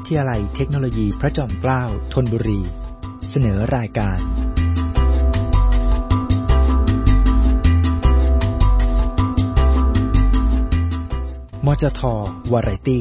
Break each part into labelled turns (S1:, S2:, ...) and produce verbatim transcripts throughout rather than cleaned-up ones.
S1: ทยาลัยเทคโนโลยีพระจอมเกล้าธนบุรีเสนอรายการมจท.วาไรตี้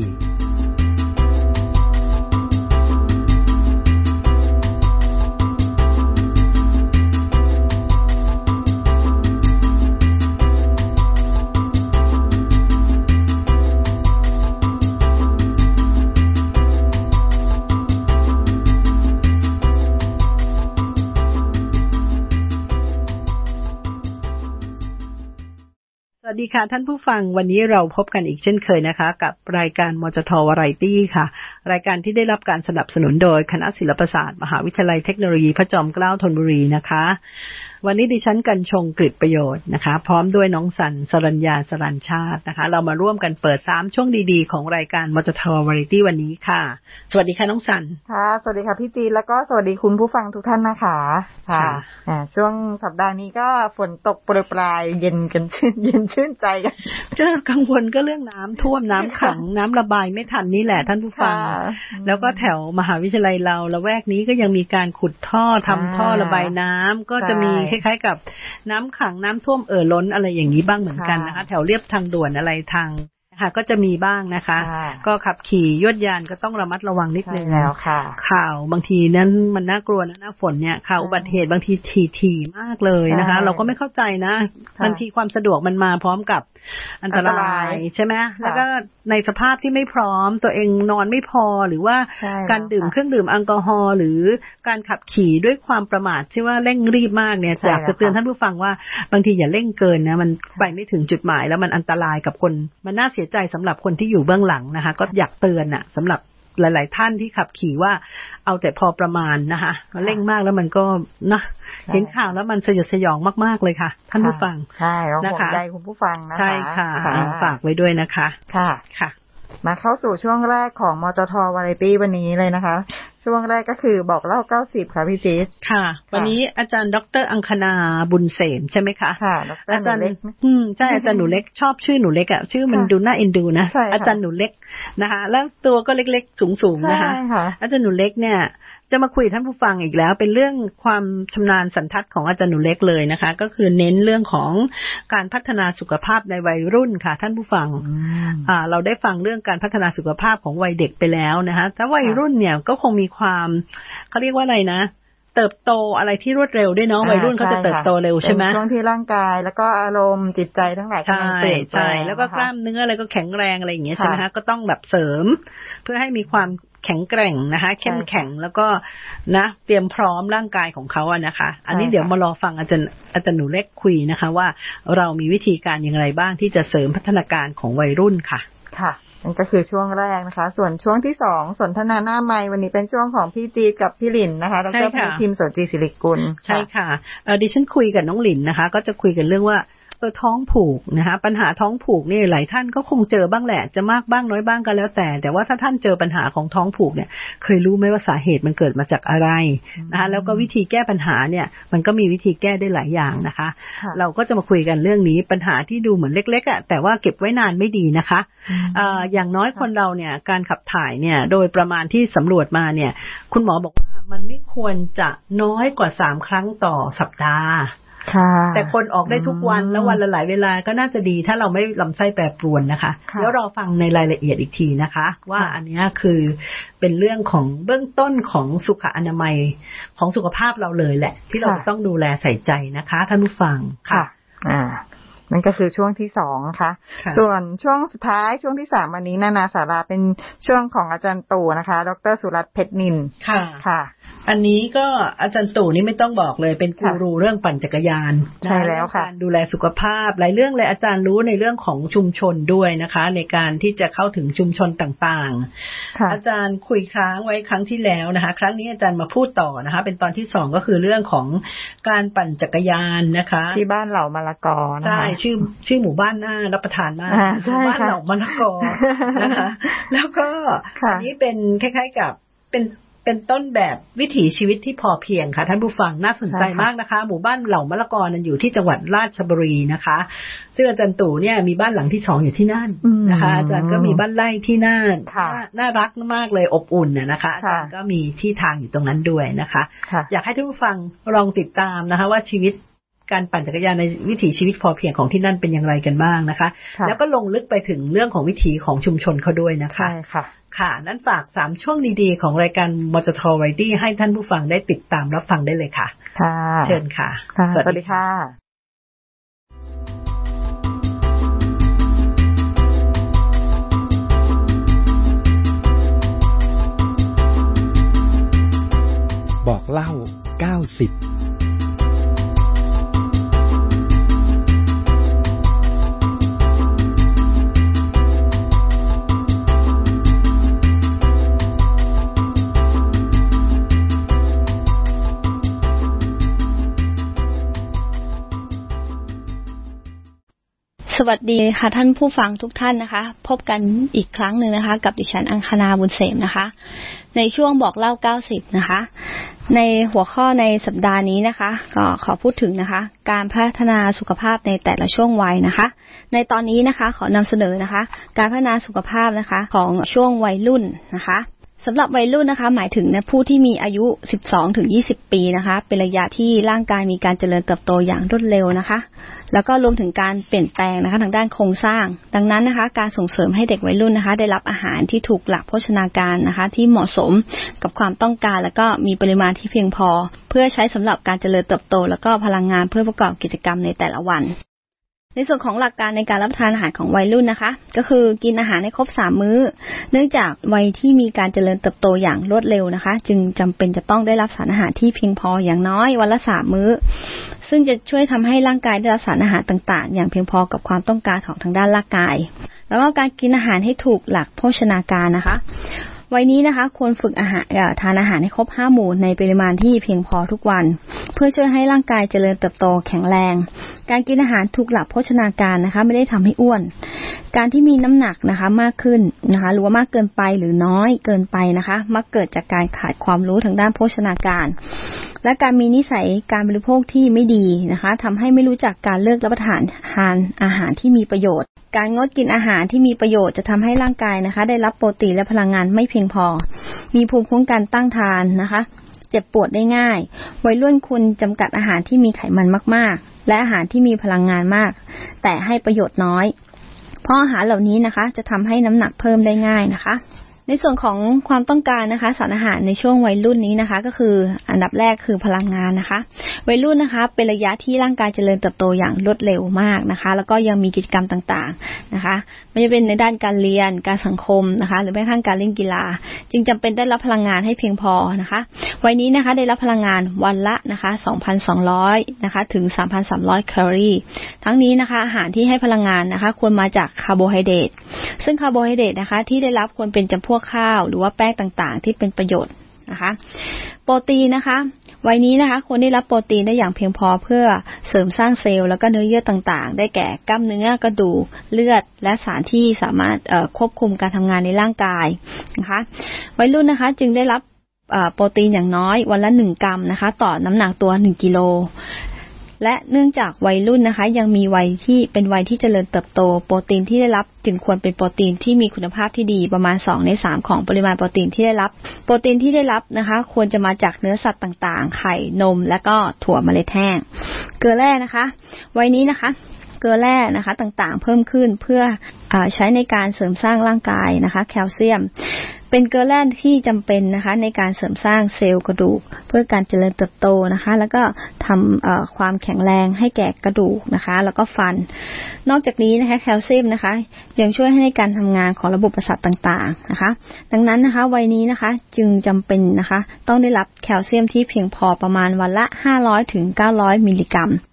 S2: สวัสดีค่ะท่านผู้ฟังวันนี้เราพบกันอีกเช่นเคยนะคะกับรายการมจท.วาไรตี้ค่ะรายการที่ได้รับการสนับสนุนโดยคณะศิลปศาสตร์มหาวิทยาลัยเทคโนโลยีพระจอมเกล้าธนบุรีนะคะวันนี้ดิฉันกัญชงกฤษประโยชน์นะคะพร้อมด้วยน้องสันสรัญญาสรัญชาตินะคะเรามาร่วมกันเปิดสามช่วงดีๆของรายการมจท.วาไรตี้วันนี้ค่ะสวัสดีค่ะน้องสัน
S3: ค่ะสวัสดีค่ะพี่จีนแล้วก็สวัสดีคุณผู้ฟังทุกท่านนะคะค่ะอ่าช่วงสัปดาห์นี้ก็ฝนตกโปรยปลายเย็นกันชื่นเย็นชื่นใจกัน
S2: เจอกังวลก็เรื่องน้ำท่วมน้ำขังน้ำระบายไม่ทันนี่แหละท่านผู้ฟังแล้วก็แถวมหาวิทยาลัยเราละแวกนี้ก็ยังมีการขุดท่อทำท่อระบายน้ำก็จะมีคล้ายๆกับน้ำขังน้ำท่วมเอ่อล้นอะไรอย่างนี้บ้างเหมือนกันนะคะแถวเรียบทางด่วนอะไรทางค่ะก็จะมีบ้างนะคะก็ขับขี่ยวดยานก็ต้องระมัดระวังนิดนึง
S3: แล้วค่ะ
S2: ข่าวบางทีนั้นมันน่ากลัวนะหน้าฝนเนี่ยข่าวอุบัติเหตุบางทีถี่ๆมากเลยนะคะเราก็ไม่เข้าใจนะบางทีความสะดวกมันมาพร้อมกับอันตรายใช่ไหมแล้วก็ในสภาพที่ไม่พร้อมตัวเองนอนไม่พอหรือว่าการดื่มเครื่องดื่มแอลกอฮอล์หรือการขับขี่ด้วยความประมาทที่ว่าเร่งรีบมากเนี่ยอยากจะเตือนท่านผู้ฟังว่าบางทีอย่าเร่งเกินนะมันไปไม่ถึงจุดหมายแล้วมันอันตรายกับคนมันน่าเสียใจสำหรับคนที่อยู่เบื้องหลังนะคะก็อยากเตือนน่ะสำหรับหลายๆท่านที่ขับขี่ว่าเอาแต่พอประมาณนะคะเร่งมากแล้วมันก็นะเห็นข่าวแล้วมันสยดสยองมากๆเลยค่ะท่านผู้ฟัง
S3: ใช่นะคะใจคุณผู้ฟังนะคะ
S2: ใช่ค่ะฝากไว้ด้วยนะคะ
S3: ค่ะค่ะมาเข้าสู่ช่วงแรกของมจท.วาไรตี้วันนี้เลยนะคะช่วงแรกก็คือบอกเล่าเก้าสิบค่ะพี่จี๊ด
S2: ค่ะวันนี้อาจารย์ดร.อังคณาบุญเสมใช่ไหมคะ
S3: ค่ะอาจารย์หนูเล็ก
S2: อืมใช่อาจารย์หนูเล็กชอบชื่อหนูเล็กอ่ะชื่อมันดูน่าเอ็นดูนะอาจารย์หนูเล็กนะคะแล้วตัวก็เล็กๆสูงๆนะคะอาจารย์หนูเล็กเนี่ยจะมาคุยท่านผู้ฟังอีกแล้วเป็นเรื่องความชำนาญสันทัดของอาจารย์หนูเล็กเลยนะคะก็คือเน้นเรื่องของการพัฒนาสุขภาพในวัยรุ่นค่ะท่านผู้ฟังอ่าเราได้ฟังเรื่องการพัฒนาสุขภาพของวัยเด็กไปแล้วนะคะแต่วัยรุ่นเนี่ยก็คงมีความเขาเรียกว่าอะไรนะเติบโตอะไรที่รวดเร็วด้วยเนาะวัยรุ่นเขาจะเติบโตเร็วใช่ไหม
S3: ช่วงที่ร่างกายแล้วก็อารมณ์จิตใจทั้งหลายกำลังเปลี่ยนไป
S2: แล้วก็กล้ามเนื้ออะไรก็แข็งแรงอะไรอย่างเงี้ยใช่ไหมคะก็ต้องแบบเสริมเพื่อให้มีความแข็งแกร่งนะคะเข้มแข็งแล้วก็นะเตรียมพร้อมร่างกายของเขาอะนะคะอันนี้เดี๋ยวมารอฟังอาจารย์อาจารย์หนูเล็กคุยนะคะว่าเรามีวิธีการอย่างไรบ้างที่จะเสริมพัฒนาการของวัยรุ่นค่ะ
S3: ค่ะนั่นก็คือช่วงแรกนะคะส่วนช่วงที่สองสนทนาหน้าไมค์วันนี้เป็นช่วงของพี่จีกับพี่หลินนะคะดร.พิมพ์โสจีศิริกุล
S2: ใช่ค่ะเอ่อดิฉันคุยกับน้องหลินนะคะก็จะคุยกันเรื่องว่าเออท้องผูกนะคะปัญหาท้องผูกนี่หลายท่านก็คงเจอบ้างแหละจะมากบ้างน้อยบ้างก็แล้วแต่แต่ว่าถ้าท่านเจอปัญหาของท้องผูกเนี่ยเคยรู้ไหมว่าสาเหตุมันเกิดมาจากอะไรนะคะแล้วก็วิธีแก้ปัญหาเนี่ยมันก็มีวิธีแก้ได้หลายอย่างนะคะเราก็จะมาคุยกันเรื่องนี้ปัญหาที่ดูเหมือนเล็กๆอ่ะแต่ว่าเก็บไว้นานไม่ดีนะคะเอ่ออย่างน้อยคนเราเนี่ยการขับถ่ายเนี่ยโดยประมาณที่สำรวจมาเนี่ยคุณหมอบอกว่ามันไม่ควรจะน้อยกว่าสามครั้งต่อสัปดาห์แต่คนออกได้ทุกวันแล้ววันละหลายเวลาก็น่าจะดีถ้าเราไม่ลำไส้แปรปรวนนะคะแล้วเราฟังในรายละเอียดอีกทีนะคะว่าอันนี้คือเป็นเรื่องของเบื้องต้นของสุขอนามัยของสุขภาพเราเลยแหละที่เราต้องดูแลใส่ใจนะคะท่านผู้ฟัง
S3: ค่ะอ่านั่นก็คือช่วงที่สองนะคะส่วนช่วงสุดท้ายช่วงที่สามวันนี้นานาสาราเป็นช่วงของอาจารย์ตู่นะคะดร.สุรัตน์เพชรนิน
S2: ค่ะ
S3: ค่ะ
S2: อันนี้ก็อาจารย์ตู่นี่ไม่ต้องบอกเลยเป็นกูรูเรื่องปั่นจักรยาน
S3: ใช่แล้วค่ะ
S2: การดูแลสุขภาพหลายเรื่องเลยอาจารย์รู้ในเรื่องของชุมชนด้วยนะคะในการที่จะเข้าถึงชุมชนต่างๆอาจารย์คุยค้างไว้ครั้งที่แล้วนะคะครั้งนี้อาจารย์มาพูดต่อนะคะเป็นตอนที่สองก็คือเรื่องของการปั่นจักรยานนะคะ
S3: ที่บ้านเหล่ามะละกอนะคะ
S2: ใช่ชื่อชื่อหมู่บ้านน่ารับประทานมากบ้านเหล่ามะละกอนะคะแล้วก็อันนี้เป็นคล้ายๆกับเป็นเป็นต้นแบบวิถีชีวิตที่พอเพียงค่ะท่านผู้ฟังน่าสนใจมากนะคะหมู่บ้านเหล่ามะละกอนั้นอยู่ที่จังหวัดราชบุรีนะคะซึ่งอาจารย์ตู่เนี่ยมีบ้านหลังที่สองอยู่ที่นั่นนะคะอาจารย์ก็มีบ้านไร่ที่นั่นน่ารักมากเลยอบอุ่นนะคะอาจารย์ก็มีที่ทางอยู่ตรงนั้นด้วยนะคะอยากให้ท่านผู้ฟังลองติดตามนะคะว่าชีวิตการปั่นจักรยานในวิถีชีวิตพอเพียงของที่นั่นเป็นอย่างไรกันบ้างนะคะแล้วก็ลงลึกไปถึงเรื่องของวิถีของชุมชนเขาด้วยนะคะใช่ค่ะค่ะนั้นฝากสามช่วงดีๆของรายการมจท Variety ให้ท่านผู้ฟังได้ติดตามรับฟังได้เลยค่ะค่ะเชิญค่ะ
S3: สวัสดีค่ะ
S1: บอกเล่าเก้าสิบ
S4: สวัสดีค่ะท่านผู้ฟังทุกท่านนะคะพบกันอีกครั้งหนึ่งนะคะกับดิฉันอังคณาบุญเสมนะคะในช่วงบอกเล่าเก้าสิบนะคะในหัวข้อในสัปดาห์นี้นะคะก็ขอพูดถึงนะคะการพัฒนาสุขภาพในแต่ละช่วงวัยนะคะในตอนนี้นะคะขอนำเสนอนะคะการพัฒนาสุขภาพนะคะของช่วงวัยรุ่นนะคะสำหรับวัยรุ่นนะคะหมายถึงนะผู้ที่มีอายุ สิบสองถึงยี่สิบ ปีนะคะเป็นระยะที่ร่างกายมีการเจริญเติบโตอย่างรวดเร็วนะคะแล้วก็รวมถึงการเปลี่ยนแปลงนะคะทางด้านโครงสร้างดังนั้นนะคะการส่งเสริมให้เด็กวัยรุ่นนะคะได้รับอาหารที่ถูกหลักโภชนาการนะคะที่เหมาะสมกับความต้องการแล้วก็มีปริมาณที่เพียงพอเพื่อใช้สำหรับการเจริญเติบโตแล้วก็พลังงานเพื่อประกอบกิจกรรมในแต่ละวันในส่วนของหลักการในการรับประทานอาหารของวัยรุ่นนะคะก็คือกินอาหารให้ครบสามมื้อเนื่องจากวัยที่มีการเจริญเติบโตอย่างรวดเร็วนะคะจึงจำเป็นจะต้องได้รับสารอาหารที่เพียงพออย่างน้อยวันละสามมื้อซึ่งจะช่วยทำให้ร่างกายได้รับสารอาหารต่างๆอย่างเพียงพอกับความต้องการของทางด้านร่างกายแล้วก็การกินอาหารให้ถูกหลักโภชนาการนะคะวัยนี้นะคะควรฝึกอาหารทานอาหารให้ครบห้าหมู่ในปริมาณที่เพียงพอทุกวันเพื่อช่วยให้ร่างกายเจริญเติบโตแข็งแรงการกินอาหารถูกหลักโภชนาการนะคะไม่ได้ทำให้อ้วนการที่มีน้ำหนักนะคะมากขึ้นนะคะหรือว่ามากเกินไปหรือน้อยเกินไปนะคะมักเกิดจากการขาดความรู้ทางด้านโภชนาการและการมีนิสัยการบริโภคที่ไม่ดีนะคะทำให้ไม่รู้จักการเลือกรับประทานอาหารที่มีประโยชน์การงดกินอาหารที่มีประโยชน์จะทำให้ร่างกายนะคะได้รับโปรตีนและพลังงานไม่เพียงพอมีภูมิคุ้มกันต้านทานนะคะเจ็บปวดได้ง่ายวัยรุ่นควรจำกัดอาหารที่มีไขมันมากๆและอาหารที่มีพลังงานมากแต่ให้ประโยชน์น้อยเพราะอาหารเหล่านี้นะคะจะทำให้น้ำหนักเพิ่มได้ง่ายนะคะในส่วนของความต้องการนะคะสารอาหารในช่วงวัยรุ่นนี้นะคะก็คืออันดับแรกคือพลังงานนะคะวัยรุ่นนะคะเป็นระยะที่ร่างกายเจริญเติบโตอย่างรวดเร็วมากนะคะแล้วก็ยังมีกิจกรรมต่างๆนะคะไม่ว่าจะเป็นในด้านการเรียนการสังคมนะคะหรือแม้กระทั่งการเล่นกีฬาจึงจำเป็นได้รับพลังงานให้เพียงพอนะคะวัยนี้นะคะได้รับพลังงานวันละนะคะ สองพันสองร้อย นะคะถึง สามพันสามร้อย แคลอรี่ทั้งนี้นะคะอาหารที่ให้พลังงานนะคะควรมาจากคาร์โบไฮเดรตซึ่งคาร์โบไฮเดรตนะคะที่ได้รับควรเป็นจำพวกข้าวหรือว่าแป้งต่างๆที่เป็นประโยชน์นะคะโปรตีนนะคะวัยนี้นะคะควรได้รับโปรตีนได้อย่างเพียงพอเพื่อเสริมสร้างเซลล์แล้วก็เนื้อเยื่อต่างๆได้แก่กล้ามเนื้อกระดูกเลือดและสารที่สามารถควบคุมการทำงานในร่างกายนะคะวัยรุ่นนะคะจึงได้รับโปรตีนอย่างน้อยวันละหนึ่งกรัมนะคะต่อน้ำหนักตัวหนึ่งกิโลและเนื่องจากวัยรุ่นนะคะยังมีวัยที่เป็นวัยที่เจริญเติบโตโปรตีนที่ได้รับจึงควรเป็นโปรตีนที่มีคุณภาพที่ดีประมาณสองในสามของปริมาณโปรตีนที่ได้รับโปรตีนที่ได้รับนะคะควรจะมาจากเนื้อสัตว์ต่างๆไข่นมและก็ถั่วเมล็ดแห้งเกลือแร่นะคะวัยนี้นะคะเกลือแร่นะคะต่างๆเพิ่มขึ้นเพื่อใช้ในการเสริมสร้างร่างกายนะคะแคลเซียมเป็นเกลือแร่ที่จำเป็นนะคะในการเสริมสร้างเซลล์กระดูกเพื่อการเจริญเติบโตนะคะแล้วก็ทำความแข็งแรงให้แก่กระดูกนะคะแล้วก็ฟันนอกจากนี้นะคะแคลเซียมนะคะยังช่วยให้ในการทำงานของระบบประสาทต่างๆนะคะดังนั้นนะคะวัยนี้นะคะจึงจำเป็นนะคะต้องได้รับแคลเซียมที่เพียงพอประมาณวันละห้าร้อยถึงเก้าร้อยมิลลิกรัม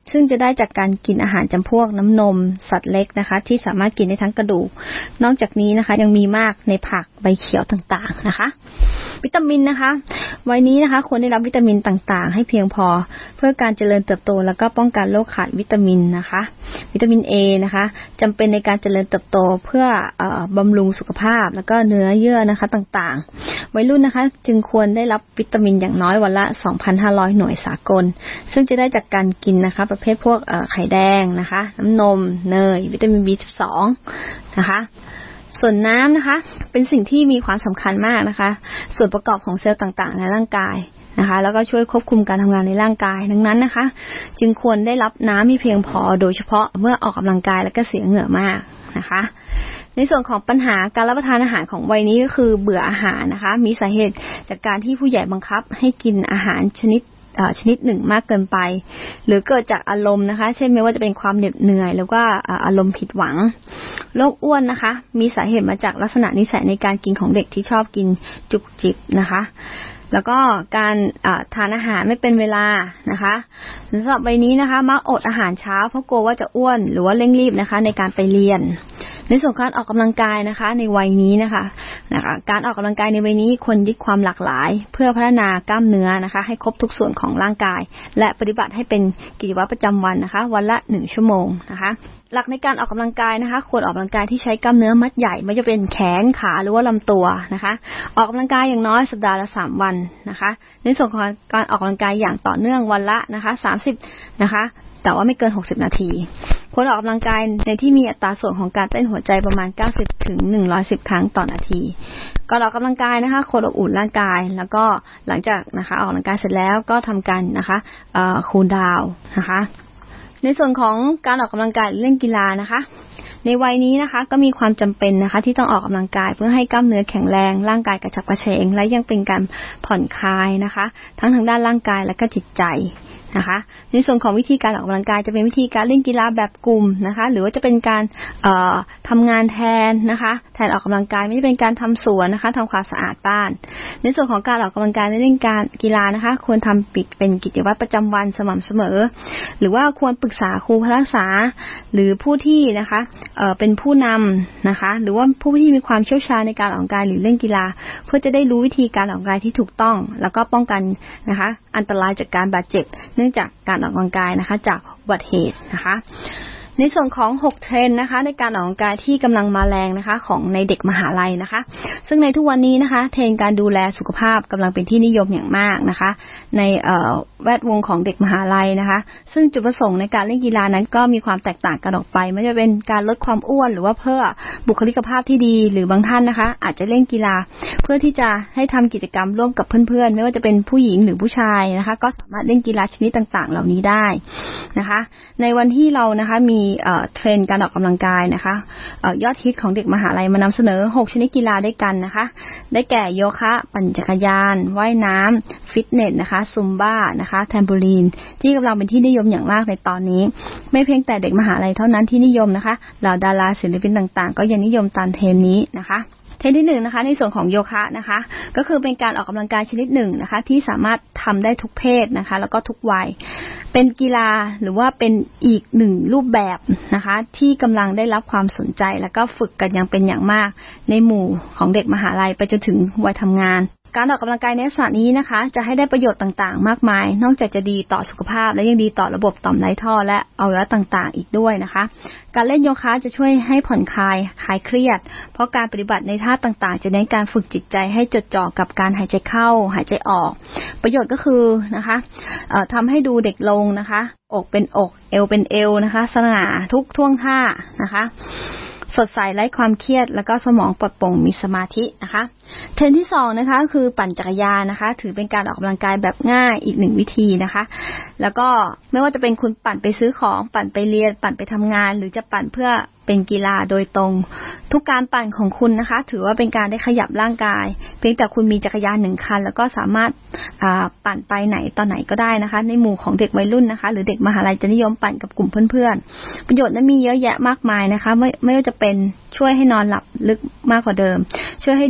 S4: ซึ่งจะได้จากการกินอาหารจำพวกน้ำนมสัตว์เล็กนะคะที่สามารถกินได้ทั้งกระดูกนอกจากนี้นะคะยังมีมากในผักใบเขียวต่างๆนะคะวิตามินนะคะวัยนี้นะคะควรได้รับวิตามินต่างๆให้เพียงพอเพื่อการเจริญเติบโตแล้วก็ป้องกันโรคขาดวิตามินนะคะวิตามิน A นะคะจำเป็นในการเจริญเติบโตเพื่อเอ่อบำรุงสุขภาพแล้วก็เนื้อเยื่อนะคะต่างๆวัยรุ่นนะคะจึงควรได้รับวิตามินอย่างน้อยวันละ สองพันห้าร้อย หน่วยสากลซึ่งจะได้จากการกินนะคะประเภทพวกเอ่อไข่แดงนะคะน้ำนมเนยวิตามิน บี สิบสอง นะคะส่วนน้ำนะคะเป็นสิ่งที่มีความสำคัญมากนะคะส่วนประกอบของเซลล์ต่างๆในร่างกายนะคะแล้วก็ช่วยควบคุมการทำงานในร่างกายดังนั้นนะคะจึงควรได้รับน้ำที่เพียงพอโดยเฉพาะเมื่อออกกำลังกายและก็เสียเหงื่อมากนะคะในส่วนของปัญหาการรับประทานอาหารของวัยนี้ก็คือเบื่ออาหารนะคะมีสาเหตุจากการที่ผู้ใหญ่บังคับให้กินอาหารชนิดชนิดหนึ่งมากเกินไปหรือเกิดจากอารมณ์นะคะเช่นไม่ว่าจะเป็นความเหน็ดเหนื่อยหรือว่าอารมณ์ผิดหวังโรคอ้วนนะคะมีสาเหตุมาจากลักษณะนิสัยในการกินของเด็กที่ชอบกินจุกจิบนะคะแล้วก็การทานอาหารไม่เป็นเวลานะคะสำหรับวัยนี้นะคะมักอดอาหารเช้าเพราะกลัวว่าจะอ้วนหรือว่าเร่งรีบนะคะในการไปเรียนในส่วนการออกกำลังกายนะคะในวัยนี้นะคะนะคะการออกกำลังกายในวัยนี้ควรยึดความหลากหลายเพื่อพัฒนากล้ามเนื้อนะคะให้ครบทุกส่วนของร่างกายและปฏิบัติให้เป็นกิจวัตรประจำวันนะคะวันละหนึ่งชั่วโมงนะคะหลักในการออกกำลังกายนะคะควรออกกำลังกายที่ใช้กล้ามเนื้อมัดใหญ่ไม่ว่าจะเป็นแขนขาหรือว่าลำตัวนะคะออกกำลังกายอย่างน้อยสัปดาห์ละสามวันนะคะในส่วนของการออกกำลังกายอย่างต่อเนื่องวันละนะคะสามสิบนะคะแต่ว่าไม่เกินหกสิบนาทีควรออกกำลังกายในที่มีอัตราส่วนของการเต้นหัวใจประมาณเก้าสิบถึงหนึ่งร้อยสิบครั้งต่อนาทีก่อนออกกำลังกายนะคะควรอบอุ่นร่างกายแล้วก็หลังจากนะคะออกกำลังกายเสร็จแล้วก็ทำการนะคะเอ่อคูลดาวน์นะคะในส่วนของการออกกำลังกายเล่นกีฬานะคะในวัยนี้นะคะก็มีความจำเป็นนะคะที่ต้องออกกำลังกายเพื่อให้กล้ามเนื้อแข็งแรงร่างกายกระฉับกระเฉงและยังเป็นการผ่อนคลายนะคะทั้งทางด้านร่างกายและก็จิตใจนะคะในส่วนของวิธีการออกกำลังกายจะเป็นวิธีการเล่นกีฬาแบบกลุ่มนะคะหรือว่าจะเป็นการเอ่อทำงานแทนนะคะแทนออกกำลังกายไม่ใช่เป็นการทำสวนนะคะทำความสะอาดบ้านในส่วนของการออกกำลังกายในเรื่องการกีฬานะคะควรทำเป็นกิจวัตรประจำวันสม่ำเสมอหรือว่าควรปรึกษาครูพละศึกษาหรือผู้ที่นะคะเอ่อเป็นผู้นำนะคะหรือว่าผู้ที่มีความเชี่ยวชาญในการออกกำลังกายหรือเล่นกีฬาเพื่อจะได้รู้วิธีการออกกำลังกายที่ถูกต้องแล้วก็ป้องกันนะคะอันตรายจากการบาดเจ็บเนื่องจากการออกกำลังกายนะคะจากอุบัติเหตุนะคะในส่วนของหกเทรนด์นะคะในการออกกำลังกายที่กำลังมาแรงนะคะของในเด็กมหาลัยนะคะซึ่งในทุกวันนี้นะคะเทรนด์การดูแลสุขภาพกำลังเป็นที่นิยมอย่างมากนะคะในเอ่อแวดวงของเด็กมหาลัยนะคะซึ่งจุดประสงค์ในการเล่นกีฬานั้นก็มีความแตกต่างกันออกไปไม่ว่าจะเป็นการลดความอ้วนหรือว่าเพื่อบุคลิกภาพที่ดีหรือบางท่านนะคะอาจจะเล่นกีฬาเพื่อที่จะให้ทำกิจกรรมร่วมกับเพื่อนๆไม่ว่าจะเป็นผู้หญิงหรือผู้ชายนะคะก็สามารถเล่นกีฬาชนิดต่างๆเหล่านี้ได้นะคะในวันที่เรานะคะมีเอ่อเทรนด์การออกกำลังกายนะคะเอ่อยอดฮิตของเด็กมหาลัยมานำเสนอหกชนิดกีฬาด้วยกันนะคะได้แก่โยคะปั่นจักรยานว่ายน้ำฟิตเนสนะคะซุมบ้านะคะแทมโบลีนที่กำลังเป็นที่นิยมอย่างมากในตอนนี้ไม่เพียงแต่เด็กมหาลัยเท่านั้นที่นิยมนะคะเหล่าดาราศิลปินต่างๆก็ยังนิยมตามเทรนด์นี้นะคะเทรนด์ที่หนึ่งนะคะในส่วนของโยคะนะคะก็คือเป็นการออกกำลังกายชนิดหนึ่งนะคะที่สามารถทำได้ทุกเพศนะคะแล้วก็ทุกวัยเป็นกีฬาหรือว่าเป็นอีกหนึ่งรูปแบบนะคะที่กำลังได้รับความสนใจแล้วก็ฝึกกันอย่างเป็นอย่างมากในหมู่ของเด็กมหาลัยไปจนถึงวัยทำงานการออกกำลังกายในลักษณะนี้นะคะจะให้ได้ประโยชน์ต่างๆมากมายนอกจากจะดีต่อสุขภาพและยังดีต่อระบบต่อมไร้ท่อและอวัยวะต่างๆอีกด้วยนะคะการเล่นโยคะจะช่วยให้ผ่อนคลายคลายเครียดเพราะการปฏิบัติในท่าต่างๆจะเน้นการฝึกจิตใจให้จดจ่อกับการหายใจเข้าหายใจออกประโยชน์ก็คือนะคะเอ่อทำให้ดูเด็กลงนะคะอกเป็นอกเอวเป็นเอวนะคะสง่าทุกท่วงท่านะคะสดใสไร้ความเครียดแล้วก็สมองปลอดโปร่งมีสมาธินะคะเทรนด์ที่สองนะคะคือปั่นจักรยานนะคะถือเป็นการออกกำลังกายแบบง่ายอีกหนึ่งวิธีนะคะแล้วก็ไม่ว่าจะเป็นคุณปั่นไปซื้อของปั่นไปเรียนปั่นไปทำงานหรือจะปั่นเพื่อเป็นกีฬาโดยตรงทุกการปั่นของคุณนะคะถือว่าเป็นการได้ขยับร่างกายเพียงแต่คุณมีจักรยานหนึ่งคันแล้วก็สามารถปั่นไปไหนตอนไหนก็ได้นะคะในหมู่ของเด็กวัยรุ่นนะคะหรือเด็กมหาลัยจะนิยมปั่นกับกลุ่มเพื่อนๆประโยชน์นั้นมีเยอะแยะมากมายนะคะไม่ไม่ว่าจะเป็นช่วยให้นอนหลับลึกมากกว่าเดิมช่วยให้ดู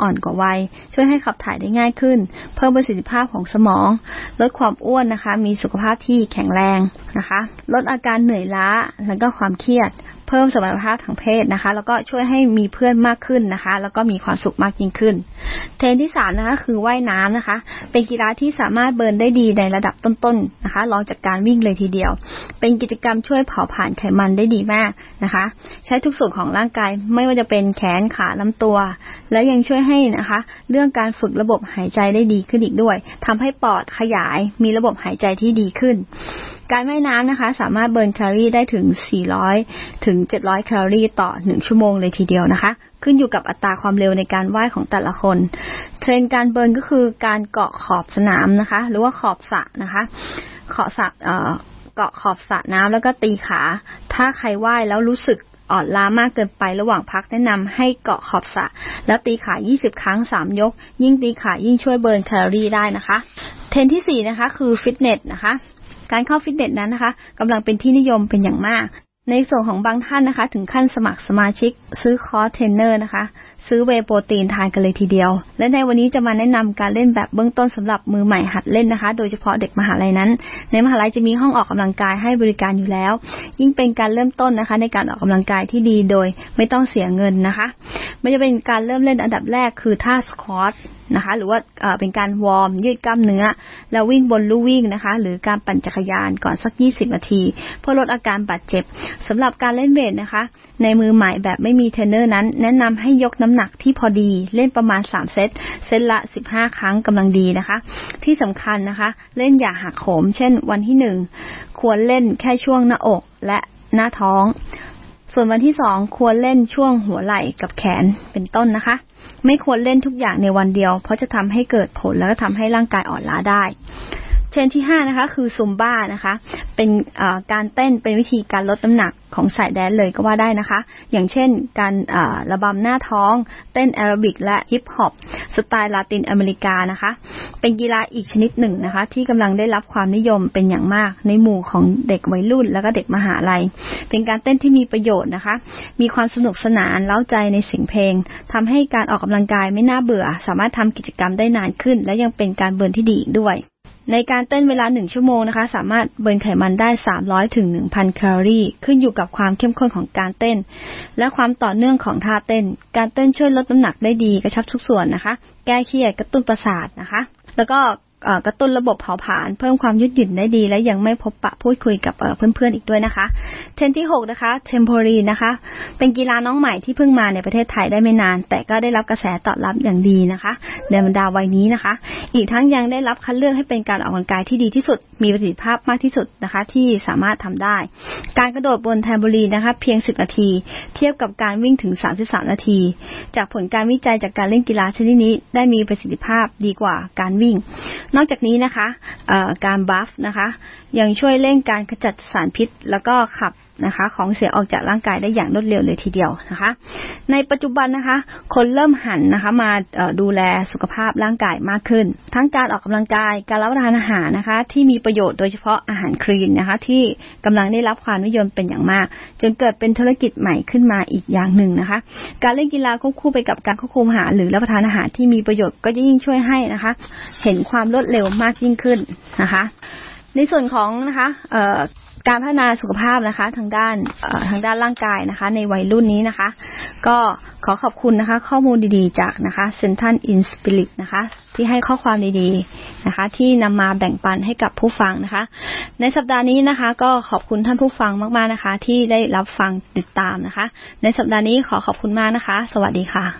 S4: อ่อนกว่าวัยช่วยให้ขับถ่ายได้ง่ายขึ้นเพิ่มประสิทธิภาพของสมองลดความอ้วนนะคะมีสุขภาพที่แข็งแรงนะคะลดอาการเหนื่อยล้าแล้วก็ความเครียดเพิ่มสมรรถภาพทางเพศนะคะแล้วก็ช่วยให้มีเพื่อนมากขึ้นนะคะแล้วก็มีความสุขมากยิ่งขึ้นเทรนด์ที่สามนะคะคือว่ายน้ำนะคะเป็นกีฬาที่สามารถเบิร์นได้ดีในระดับต้นๆนะคะรองจากการวิ่งเลยทีเดียวเป็นกิจกรรมช่วยเผาผลาญไขมันได้ดีมากนะคะใช้ทุกส่วนของร่างกายไม่ว่าจะเป็นแขนขาลำตัวและยังช่วยให้นะคะเรื่องการฝึกระบบหายใจได้ดีขึ้นอีกด้วยทำให้ปอดขยายมีระบบหายใจที่ดีขึ้นการว่ายน้ำนะคะสามารถเบิร์นแคลอรี่ได้ถึงสี่ร้อยถึงเจ็ดร้อยแคลอรี่ต่อหนึ่งชั่วโมงเลยทีเดียวนะคะขึ้นอยู่กับอัตราความเร็วในการว่ายของแต่ละคนเทรนด์การเบิร์นก็คือการเกาะขอบสนามนะคะหรือว่าขอบสระนะคะเกาะสระเอ่อเกาะขอบสระน้ำแล้วก็ตีขาถ้าใครว่ายแล้วรู้สึกอ่อนล้ามากเกินไประหว่างพักแนะนำให้เกาะขอบสระแล้วตีขายี่สิบครั้งสามยกยิ่งตีขายิ่งช่วยเบิร์นแคลอรี่ได้นะคะเทรนด์ที่สี่นะคะคือฟิตเนสนะคะการเข้าฟิตเนสนั้นนะคะกำลังเป็นที่นิยมเป็นอย่างมากในส่วนของบางท่านนะคะถึงขั้นสมัครสมาชิกซื้อคอร์สเทรนเนอร์นะคะซื้อเวย์โปรตีนทานกันเลยทีเดียวและในวันนี้จะมาแนะนำการเล่นแบบเบื้องต้นสำหรับมือใหม่หัดเล่นนะคะโดยเฉพาะเด็กมหาลัยนั้นในมหาลัยจะมีห้องออกกำลังกายให้บริการอยู่แล้วยิ่งเป็นการเริ่มต้นนะคะในการออกกำลังกายที่ดีโดยไม่ต้องเสียเงินนะคะไม่จะเป็นการเริ่มเล่นอันดับแรกคือท่าสควอตนะคะหรือว่าเอ่อเป็นการวอร์มยืดกล้ามเนื้อแล้ววิ่งบนลู่วิ่งนะคะหรือการปั่นจักรยานก่อนสักยี่สิบนาทีเพื่อลดอาการบาดเจ็บสำหรับการเล่นเวทนะคะในมือใหม่แบบไม่มีเทรนเนอร์นั้นแนะนำให้ยกน้ำหนักที่พอดีเล่นประมาณสามเซตเซตละสิบห้าครั้งกำลังดีนะคะที่สำคัญนะคะเล่นอย่าหักโหมเช่นวันที่หนึ่งควรเล่นแค่ช่วงหน้าอกและหน้าท้องส่วนวันที่สองควรเล่นช่วงหัวไหล่กับแขนเป็นต้นนะคะไม่ควรเล่นทุกอย่างในวันเดียวเพราะจะทำให้เกิดผลแล้วก็ทำให้ร่างกายอ่อนล้าได้เทรนด์ที่ห้านะคะคือซุมบ้านะคะเป็นการเต้นเป็นวิธีการลดน้ำหนักของสายแดนเลยก็ว่าได้นะคะอย่างเช่นการระบำหน้าท้องเต้นแอโรบิกและฮิปฮอปสไตล์ลาตินอเมริกานะคะเป็นกีฬาอีกชนิดหนึ่งนะคะที่กำลังได้รับความนิยมเป็นอย่างมากในหมู่ของเด็กวัยรุ่นแล้วก็เด็กมหาลัยเป็นการเต้นที่มีประโยชน์นะคะมีความสนุกสนานเร้าใจในเสียงเพลงทำให้การออกกำลังกายไม่น่าเบื่อสามารถทำกิจกรรมได้นานขึ้นและยังเป็นการเบิร์นที่ดีด้วยในการเต้นเวลาหนึ่งชั่วโมงนะคะสามารถเบิร์นไขมันได้สามร้อยถึง หนึ่งพัน แคลอรี่ขึ้นอยู่กับความเข้มข้นของการเต้นและความต่อเนื่องของท่าเต้นการเต้นช่วยลดน้ำหนักได้ดีกระชับทุกส่วนนะคะแก้เครียดกระตุ้นประสาทนะคะแล้วก็กระตุ้นระบบเผาผลาญเพิ่มความยืดหยุ่นได้ดีและยังไม่พบปะพูดคุยกับเพื่อนๆอีกด้วยนะคะเทรนด์ที่หกนะคะเทมโพลีนนะคะเป็นกีฬาน้องใหม่ที่เพิ่งมาในประเทศไทยได้ไม่นานแต่ก็ได้รับกระแสตอบรับอย่างดีนะคะในบรรดาวัยนี้นะคะอีกทั้งยังได้รับคัดเลือกให้เป็นการออกกำลังกายที่ดีที่สุดมีประสิทธิภาพมากที่สุดนะคะที่สามารถทำได้การกระโดดบนแทมโพลีนนะคะเพียงสิบนาทีเทียบกับการวิ่งถึงสามสิบสามนาทีจากผลการวิจัยจากการเล่นกีฬาชนิดนี้ได้มีประสิทธิภาพดีกว่าการวิ่งนอกจากนี้นะคะการบัฟนะคะยังช่วยเร่งการขจัดสารพิษแล้วก็ขับนะคะของเสียออกจากร่างกายได้อย่างรวดเร็วเลยทีเดียวนะคะในปัจจุบันนะคะคนเริ่มหันนะคะมาดูแลสุขภาพร่างกายมากขึ้นทั้งการออกกำลังกายการรับประทานอาหารนะคะที่มีประโยชน์โดยเฉพาะอาหารคลีนนะคะที่กำลังได้รับความนิยมเป็นอย่างมากจนเกิดเป็นธุรกิจใหม่ขึ้นมาอีกอย่างหนึ่งนะคะการเล่นกีฬาควบคู่ไปกับการควบคุมอาหารหรือรับประทานอาหารที่มีประโยชน์ก็จะยิ่งช่วยให้นะคะเห็นความรวดเร็วมากยิ่งขึ้นนะคะในส่วนของนะคะเอ่อการพัฒนาสุขภาพนะคะทางด้านทางด้านร่างกายนะคะในวัยรุ่นนี้นะคะก็ขอขอบคุณนะคะข้อมูลดีๆจากนะคะ Central in Spirit นะคะที่ให้ข้อความดีๆนะคะที่นำมาแบ่งปันให้กับผู้ฟังนะคะในสัปดาห์นี้นะคะก็ขอบคุณท่านผู้ฟังมากๆนะคะที่ได้รับฟังติดตามนะคะในสัปดาห์นี้ขอขอบคุณมากนะคะสวัสดีค่ะ